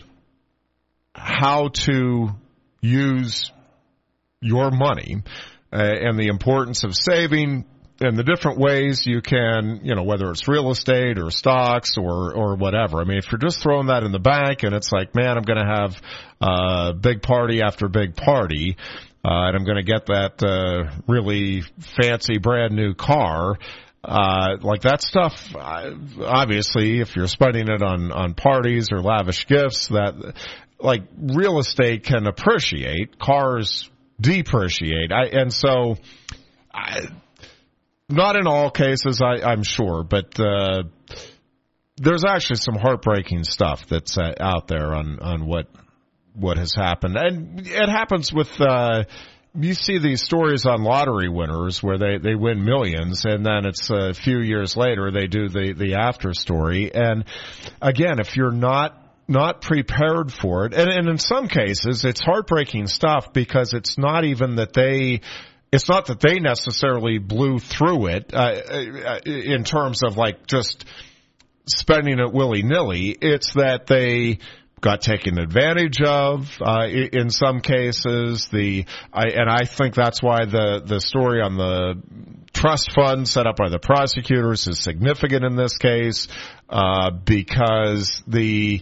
how to use your money uh, and the importance of saving and the different ways you can, you know, whether it's real estate or stocks or, or whatever. I mean, if you're just throwing that in the bank and it's like, man, I'm going to have uh, big party after big party, uh, and I'm going to get that uh, really fancy brand new car, uh, like that stuff, uh, obviously, if you're spending it on, on parties or lavish gifts, that, like, real estate can appreciate, cars depreciate. I, and so, I, not in all cases, I, I'm sure, but uh, there's actually some heartbreaking stuff that's uh, out there on, on what what has happened. And it happens with, uh, you see these stories on lottery winners where they, they win millions, and then it's a few years later they do the, the after story. And again, if you're not not prepared for it, and, and in some cases it's heartbreaking stuff because it's not even that they... It's not that they necessarily blew through it uh, in terms of, like, just spending it willy-nilly. It's that they got taken advantage of uh, in some cases. The I, and I think that's why the, the story on the trust fund set up by the prosecutors is significant in this case, uh, because the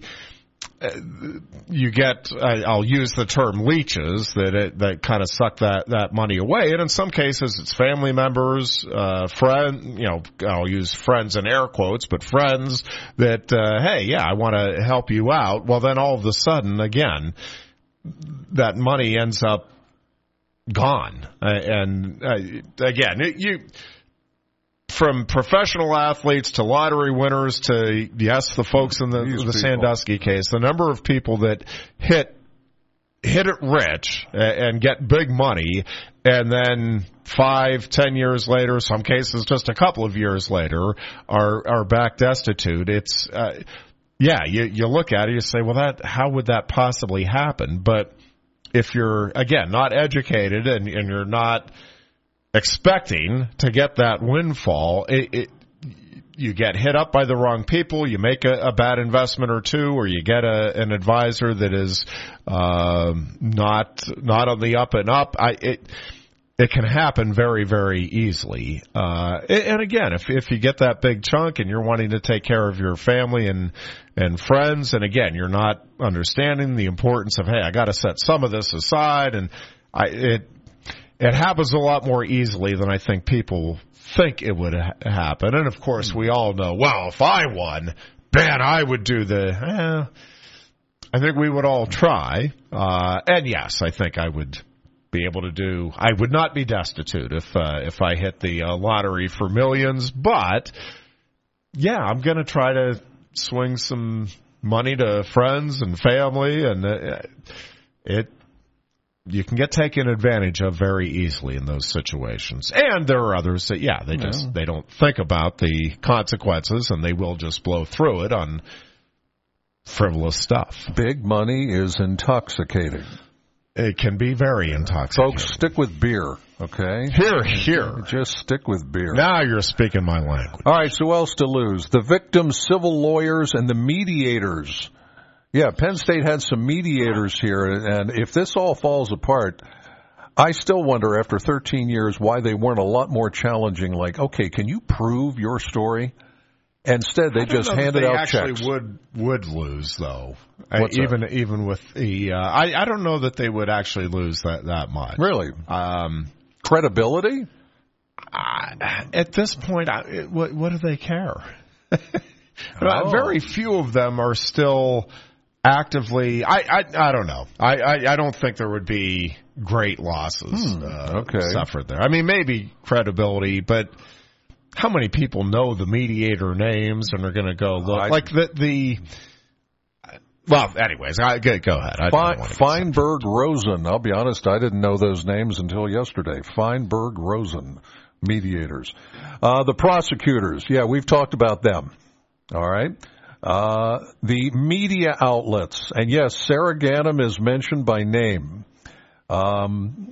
you get, I'll use the term leeches, that it, that kind of suck that, that money away. And in some cases, it's family members, uh, friend, you know, I'll use friends in air quotes, but friends that, uh, hey, yeah, I want to help you out. Well, then all of a sudden, again, that money ends up gone. Uh, and, uh, again, it, you, from professional athletes to lottery winners to, yes, the folks in the, the Sandusky case, the number of people that hit hit it rich and get big money, and then five, ten years later, some cases just a couple of years later, are are back destitute. It's uh, yeah, you you look at it, you say, well, that how would that possibly happen? But if you're, again, not educated and, and you're not expecting to get that windfall, it, it you get hit up by the wrong people, you make a, a bad investment or two, or you get a, an advisor that is uh, not not on the up and up. I, it it can happen very, very easily. Uh, and again, if if you get that big chunk and you're wanting to take care of your family and and friends, and again, you're not understanding the importance of, hey, I got to set some of this aside, and I it it happens a lot more easily than I think people think it would ha- happen. And of course, we all know, well, if I won, man, I would do the, eh, I think we would all try. Uh, and yes, I think I would be able to do, I would not be destitute if, uh, if I hit the uh, lottery for millions, but yeah, I'm going to try to swing some money to friends and family, and uh, it, you can get taken advantage of very easily in those situations. And there are others that, yeah, they just, yeah. they don't think about the consequences, and they will just blow through it on frivolous stuff. Big money is intoxicating. It can be very intoxicating. Folks, stick with beer, okay? Here, here. Just stick with beer. Now you're speaking my language. All right, so who else to lose? The victims, civil lawyers, and the mediators. Yeah, Penn State had some mediators here, and if this all falls apart, I still wonder after thirteen years why they weren't a lot more challenging, like, okay, can you prove your story? Instead, they just handed out checks. They actually would would lose, though. Uh, even that? even with the, uh, I I don't know that they would actually lose that that much. Really? Um, Credibility? Uh, at this point, I, what what do they care? Oh. Very few of them are still actively. I I, I don't know. I, I I don't think there would be great losses hmm, uh, okay. suffered there. I mean, maybe credibility, but how many people know the mediator names and are going to go look I, like the the? Well, anyways, I, go, go ahead. I Fe- Feinberg Rosen. I'll be honest, I didn't know those names until yesterday. Feinberg Rosen, mediators. Uh, the prosecutors. Yeah, we've talked about them. All right. Uh, the media outlets. And yes, Sarah Ganim is mentioned by name. Um,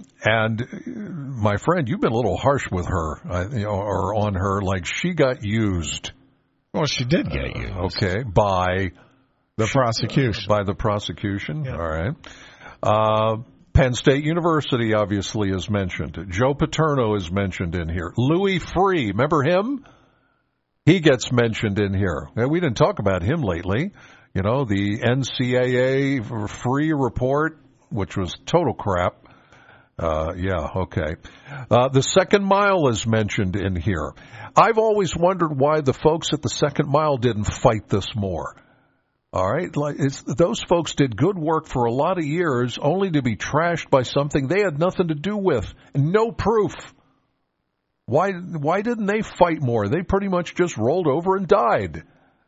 and my friend, you've been a little harsh with her, uh, you know, or on her, like she got used. Well, she did get used. Uh, okay. By the prosecution. Uh, by the prosecution. Yeah. All right. Uh, Penn State University obviously is mentioned. Joe Paterno is mentioned in here. Louis Freeh, remember him? He gets mentioned in here. We didn't talk about him lately. You know, the N C double A free report, which was total crap. Uh, yeah, okay. Uh, the Second Mile is mentioned in here. I've always wondered why the folks at the Second Mile didn't fight this more. All right, like it's, those folks did good work for a lot of years, only to be trashed by something they had nothing to do with, no proof. Why? Why didn't they fight more? They pretty much just rolled over and died.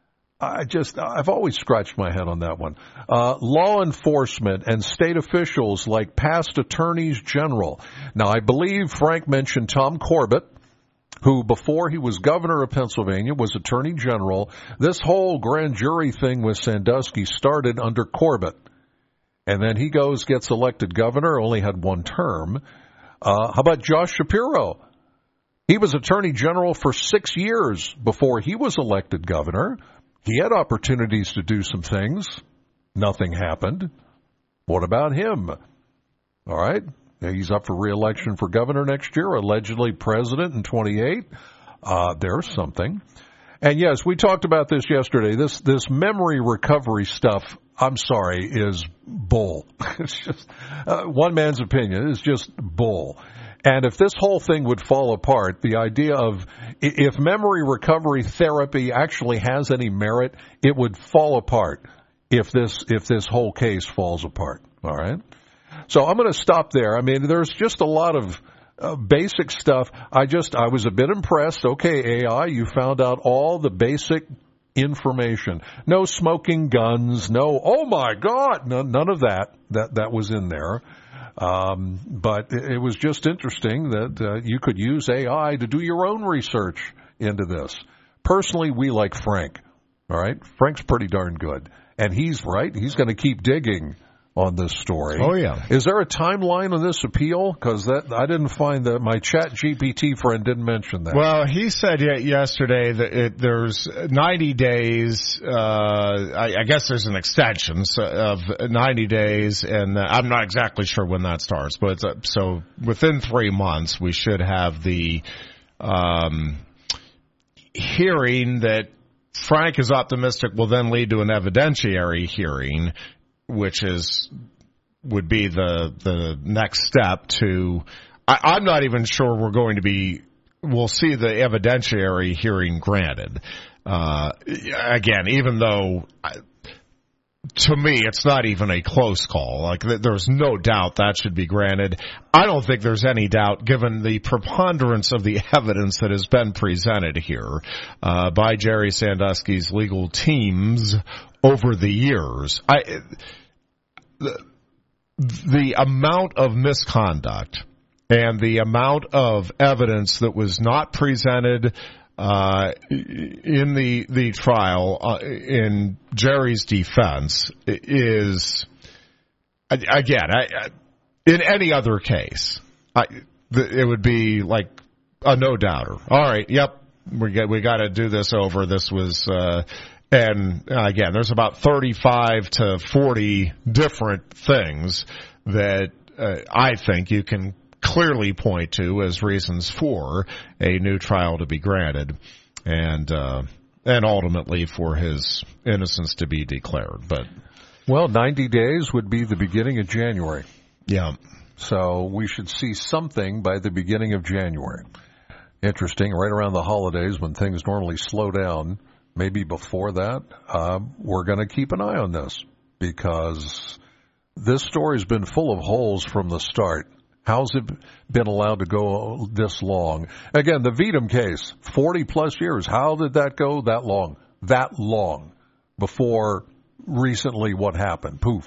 I just, I've always scratched my head on that one. Uh, law enforcement and state officials like past attorneys general. Now, I believe Frank mentioned Tom Corbett, who before he was governor of Pennsylvania was attorney general. This whole grand jury thing with Sandusky started under Corbett. And then he goes, gets elected governor, only had one term. Uh, how about Josh Shapiro? He was attorney general for six years before he was elected governor. He had opportunities to do some things. Nothing happened. What about him? All right. He's up for re-election for governor next year, allegedly president in twenty-eight. Uh, there's something. And yes, we talked about this yesterday. This this memory recovery stuff, I'm sorry, is bull. It's just uh, one man's opinion. It's just bull. And if this whole thing would fall apart, the idea of if memory recovery therapy actually has any merit, it would fall apart if this if this whole case falls apart. All right? So I'm going to stop there. I mean, there's just a lot of uh, basic stuff. I just I was a bit impressed. Okay, A I, you found out all the basic information. No smoking guns, no, oh my God, no, none of that that that was in there. Um, but it was just interesting that uh, you could use A I to do your own research into this. Personally, we like Frank. All right, Frank's pretty darn good, and he's right. He's going to keep digging on this story. Oh, yeah. Is there a timeline on this appeal? Because that I didn't find that. My Chat G P T friend didn't mention that. Well, he said yesterday that it, there's ninety days. Uh, I, I guess there's an extension of ninety days, and I'm not exactly sure when that starts. But it's, uh, so within three months, we should have the um, hearing that Frank is optimistic will then lead to an evidentiary hearing, which is would be the the next step to. I, I'm not even sure we're going to be. We'll see the evidentiary hearing granted. Uh, again, even though I, to me it's not even a close call. Like there's no doubt that should be granted. I don't think there's any doubt, given the preponderance of the evidence that has been presented here uh, by Jerry Sandusky's legal teams over the years. I. The, the amount of misconduct and the amount of evidence that was not presented uh, in the the trial uh, in Jerry's defense is, again, I, in any other case, I, it would be like a no-doubter. All right, yep, we got, we got to do this over. This was... Uh, And again, there's about thirty-five to forty different things that uh, I think you can clearly point to as reasons for a new trial to be granted, and uh, and ultimately for his innocence to be declared. But well, ninety days would be the beginning of January. Yeah. So we should see something by the beginning of January. Interesting, right around the holidays when things normally slow down. Maybe before that, uh, we're going to keep an eye on this because this story's been full of holes from the start. How's it been allowed to go this long? Again, the Vedum case, forty plus years. How did that go that long? That long before recently what happened? Poof.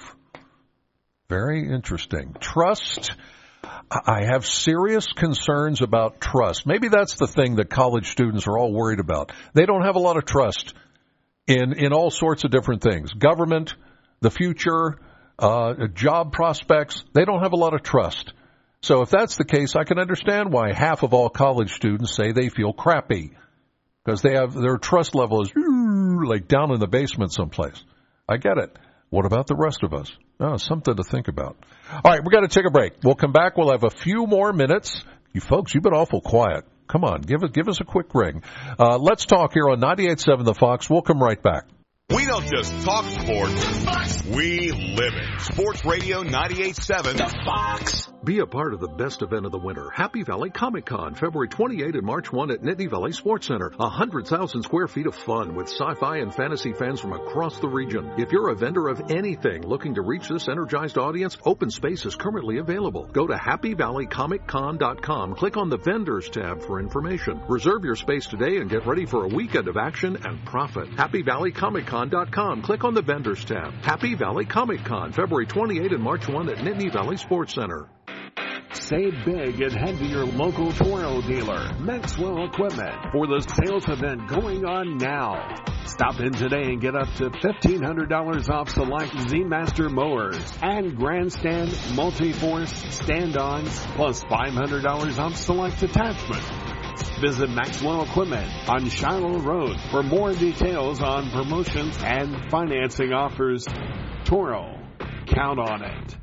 Very interesting. Trust. I have serious concerns about trust. Maybe that's the thing that college students are all worried about. They don't have a lot of trust in, in all sorts of different things. Government, the future, uh, job prospects, they don't have a lot of trust. So if that's the case, I can understand why half of all college students say they feel crappy because they have their trust level is like down in the basement someplace. I get it. What about the rest of us? Oh, something to think about. All right, we got to take a break. We'll come back. We'll have a few more minutes. You folks, you've been awful quiet. Come on, give us, give us a quick ring. Uh, let's talk here on ninety-eight point seven The Fox. We'll come right back. We don't just talk sports, we live it. Sports Radio ninety-eight point seven The Fox. Be a part of the best event of the winter. Happy Valley Comic Con, February twenty-eighth and March first at Nittany Valley Sports Center. one hundred thousand square feet of fun with sci-fi and fantasy fans from across the region. If you're a vendor of anything looking to reach this energized audience, open space is currently available. Go to happy valley comic con dot com. Click on the Vendors tab for information. Reserve your space today and get ready for a weekend of action and profit. happy valley comic con dot com. Click on the Vendors tab. Happy Valley Comic Con, February twenty-eighth and March first at Nittany Valley Sports Center. Save big and head to your local Toro dealer, Maxwell Equipment, for the sales event going on now. Stop in today and get up to fifteen hundred dollars off select Z-Master mowers and Grandstand multi-force stand-ons, plus five hundred dollars off select attachments. Visit Maxwell Equipment on Shiloh Road for more details on promotions and financing offers. Toro, count on it.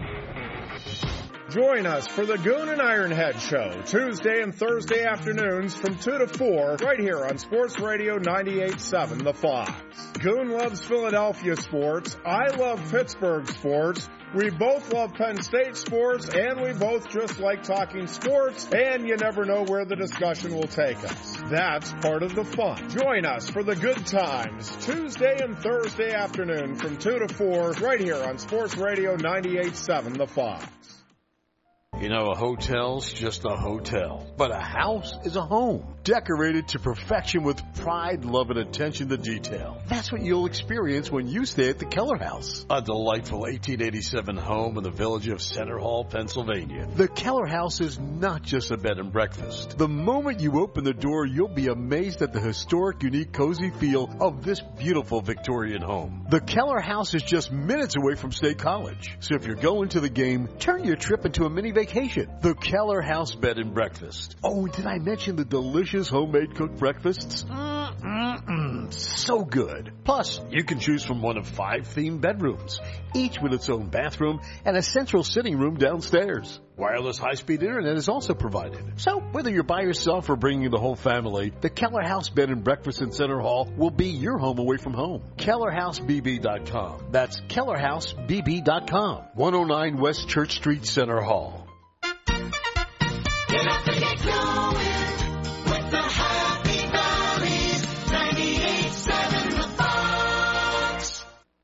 Join us for the Goon and Ironhead Show, Tuesday and Thursday afternoons from two to four, right here on Sports Radio ninety-eight point seven The Fox. Goon loves Philadelphia sports. I love Pittsburgh sports. We both love Penn State sports, and we both just like talking sports, and you never know where the discussion will take us. That's part of the fun. Join us for the good times, Tuesday and Thursday afternoon from two to four, right here on Sports Radio ninety-eight point seven The Fox. You know, a hotel's just a hotel, but a house is a home, decorated to perfection with pride, love, and attention to detail. That's what you'll experience when you stay at the Keller House, a delightful eighteen eighty-seven home in the village of Center Hall, Pennsylvania. The Keller House is not just a bed and breakfast. The moment you open the door, you'll be amazed at the historic, unique, cozy feel of this beautiful Victorian home. The Keller House is just minutes away from State College, so if you're going to the game, turn your trip into a mini vacation. The Keller House Bed and Breakfast. Oh, did I mention the delicious homemade cooked breakfasts? Mm-mm-mm. So good. Plus, you can choose from one of five themed bedrooms, each with its own bathroom and a central sitting room downstairs. Wireless high-speed internet is also provided. So, whether you're by yourself or bringing the whole family, the Keller House Bed and Breakfast in Center Hall will be your home away from home. Keller House B B dot com. That's Keller House B B dot com. one oh nine West Church Street, Center Hall. Get up and get going with the Happy Valleys, ninety-eight point seven The Fox.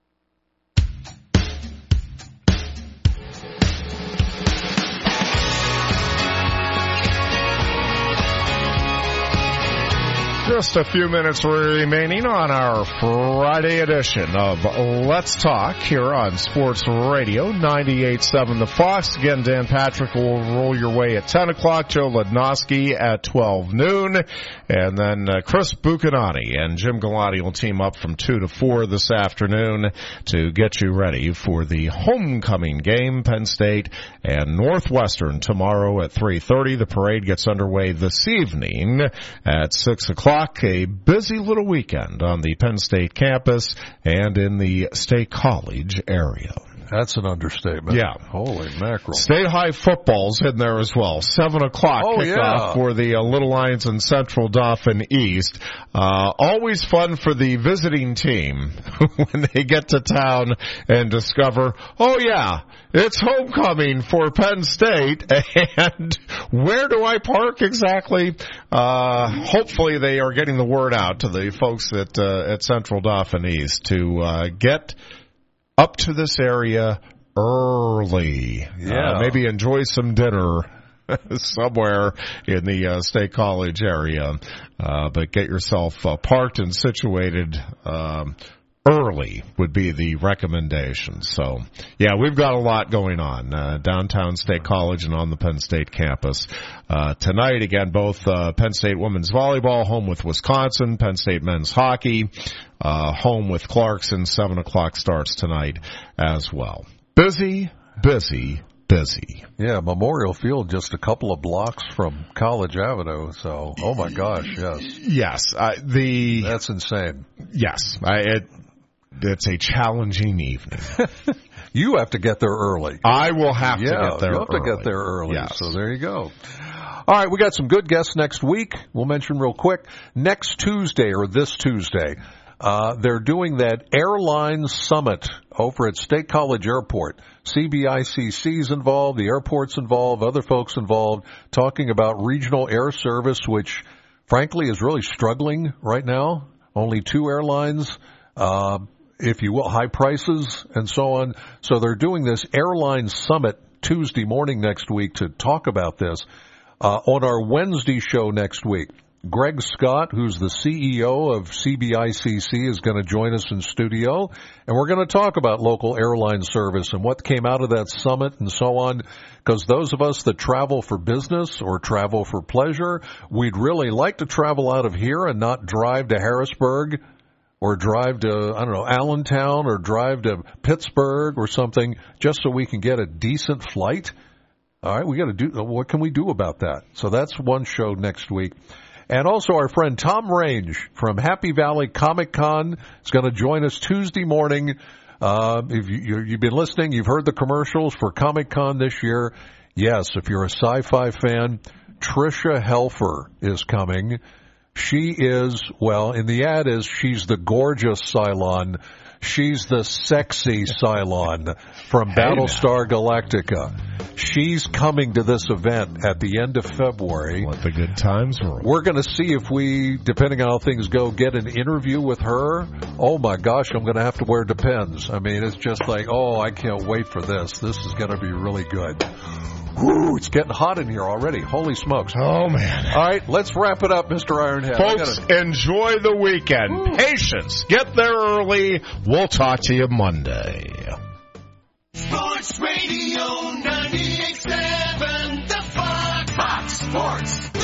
Just a few minutes remaining on our Friday edition of Let's Talk here on Sports Radio ninety-eight point seven The Fox. Again, Dan Patrick will roll your way at ten o'clock, Joe Lednoski at twelve noon, and then uh, Chris Bucanati and Jim Galati will team up from two to four this afternoon to get you ready for the homecoming game, Penn State and Northwestern tomorrow at three thirty. The parade gets underway this evening at six o'clock. A busy little weekend on the Penn State campus and in the State College area. That's an understatement. Yeah. Holy mackerel. State High football's in there as well. Seven o'clock oh, kickoff yeah. for the uh, Little Lions and Central Dauphin East. Uh, always fun for the visiting team when they get to town and discover, oh yeah, it's homecoming for Penn State, and where do I park exactly? Uh, hopefully they are getting the word out to the folks at, uh, at Central Dauphin East to, uh, get up to this area early. Yeah. Uh, maybe enjoy some dinner somewhere in the uh, State College area. Uh, but get yourself uh, parked and situated um, early would be the recommendation. So, yeah, we've got a lot going on uh, downtown State College and on the Penn State campus. Uh, tonight, again, both uh, Penn State women's volleyball home with Wisconsin, Penn State men's hockey uh, home with Clarkson. Seven o'clock starts tonight as well. Busy, busy, busy. Yeah, Memorial Field just a couple of blocks from College Avenue. So, oh my gosh, yes, yes, uh, the that's insane. Yes, I, it, it's a challenging evening. You have to get there early. I will have yeah, to get there. You have early. to get there early. Yes. So there you go. All right, we got some good guests next week. We'll mention real quick. Next Tuesday or this Tuesday, uh, they're doing that airline summit over at State College Airport. C B I C C's involved, the airport's involved, other folks involved, talking about regional air service, which frankly is really struggling right now. Only two airlines, uh, if you will, high prices and so on. So they're doing this airline summit Tuesday morning next week to talk about this. Uh, on our Wednesday show next week, Greg Scott, who's the C E O of C B I C C, is going to join us in studio, and we're going to talk about local airline service and what came out of that summit and so on, because those of us that travel for business or travel for pleasure, we'd really like to travel out of here and not drive to Harrisburg or drive to, I don't know, Allentown or drive to Pittsburgh or something just so we can get a decent flight. All right, we got to do, what can we do about that? So that's one show next week. And also our friend Tom Range from Happy Valley Comic Con is going to join us Tuesday morning. Uh, if you, you've been listening, you've heard the commercials for Comic Con this year. Yes, if you're a sci-fi fan, Tricia Helfer is coming. She is, well, in the ad is she's the gorgeous Cylon. She's the sexy Cylon from hey Battlestar now. Galactica. She's coming to this event at the end of February. Let the good times roll. We're going to see if we, depending on how things go, get an interview with her. Oh, my gosh, I'm going to have to wear Depends. I mean, it's just like, oh, I can't wait for this. This is going to be really good. Ooh, it's getting hot in here already. Holy smokes. Oh, man. All right, let's wrap it up, Mister Ironhead. Folks, gotta... enjoy the weekend. Ooh. Patience. Get there early. We'll talk to you Monday. Sports Radio ninety-eight point seven, The Fox. Fox Sports.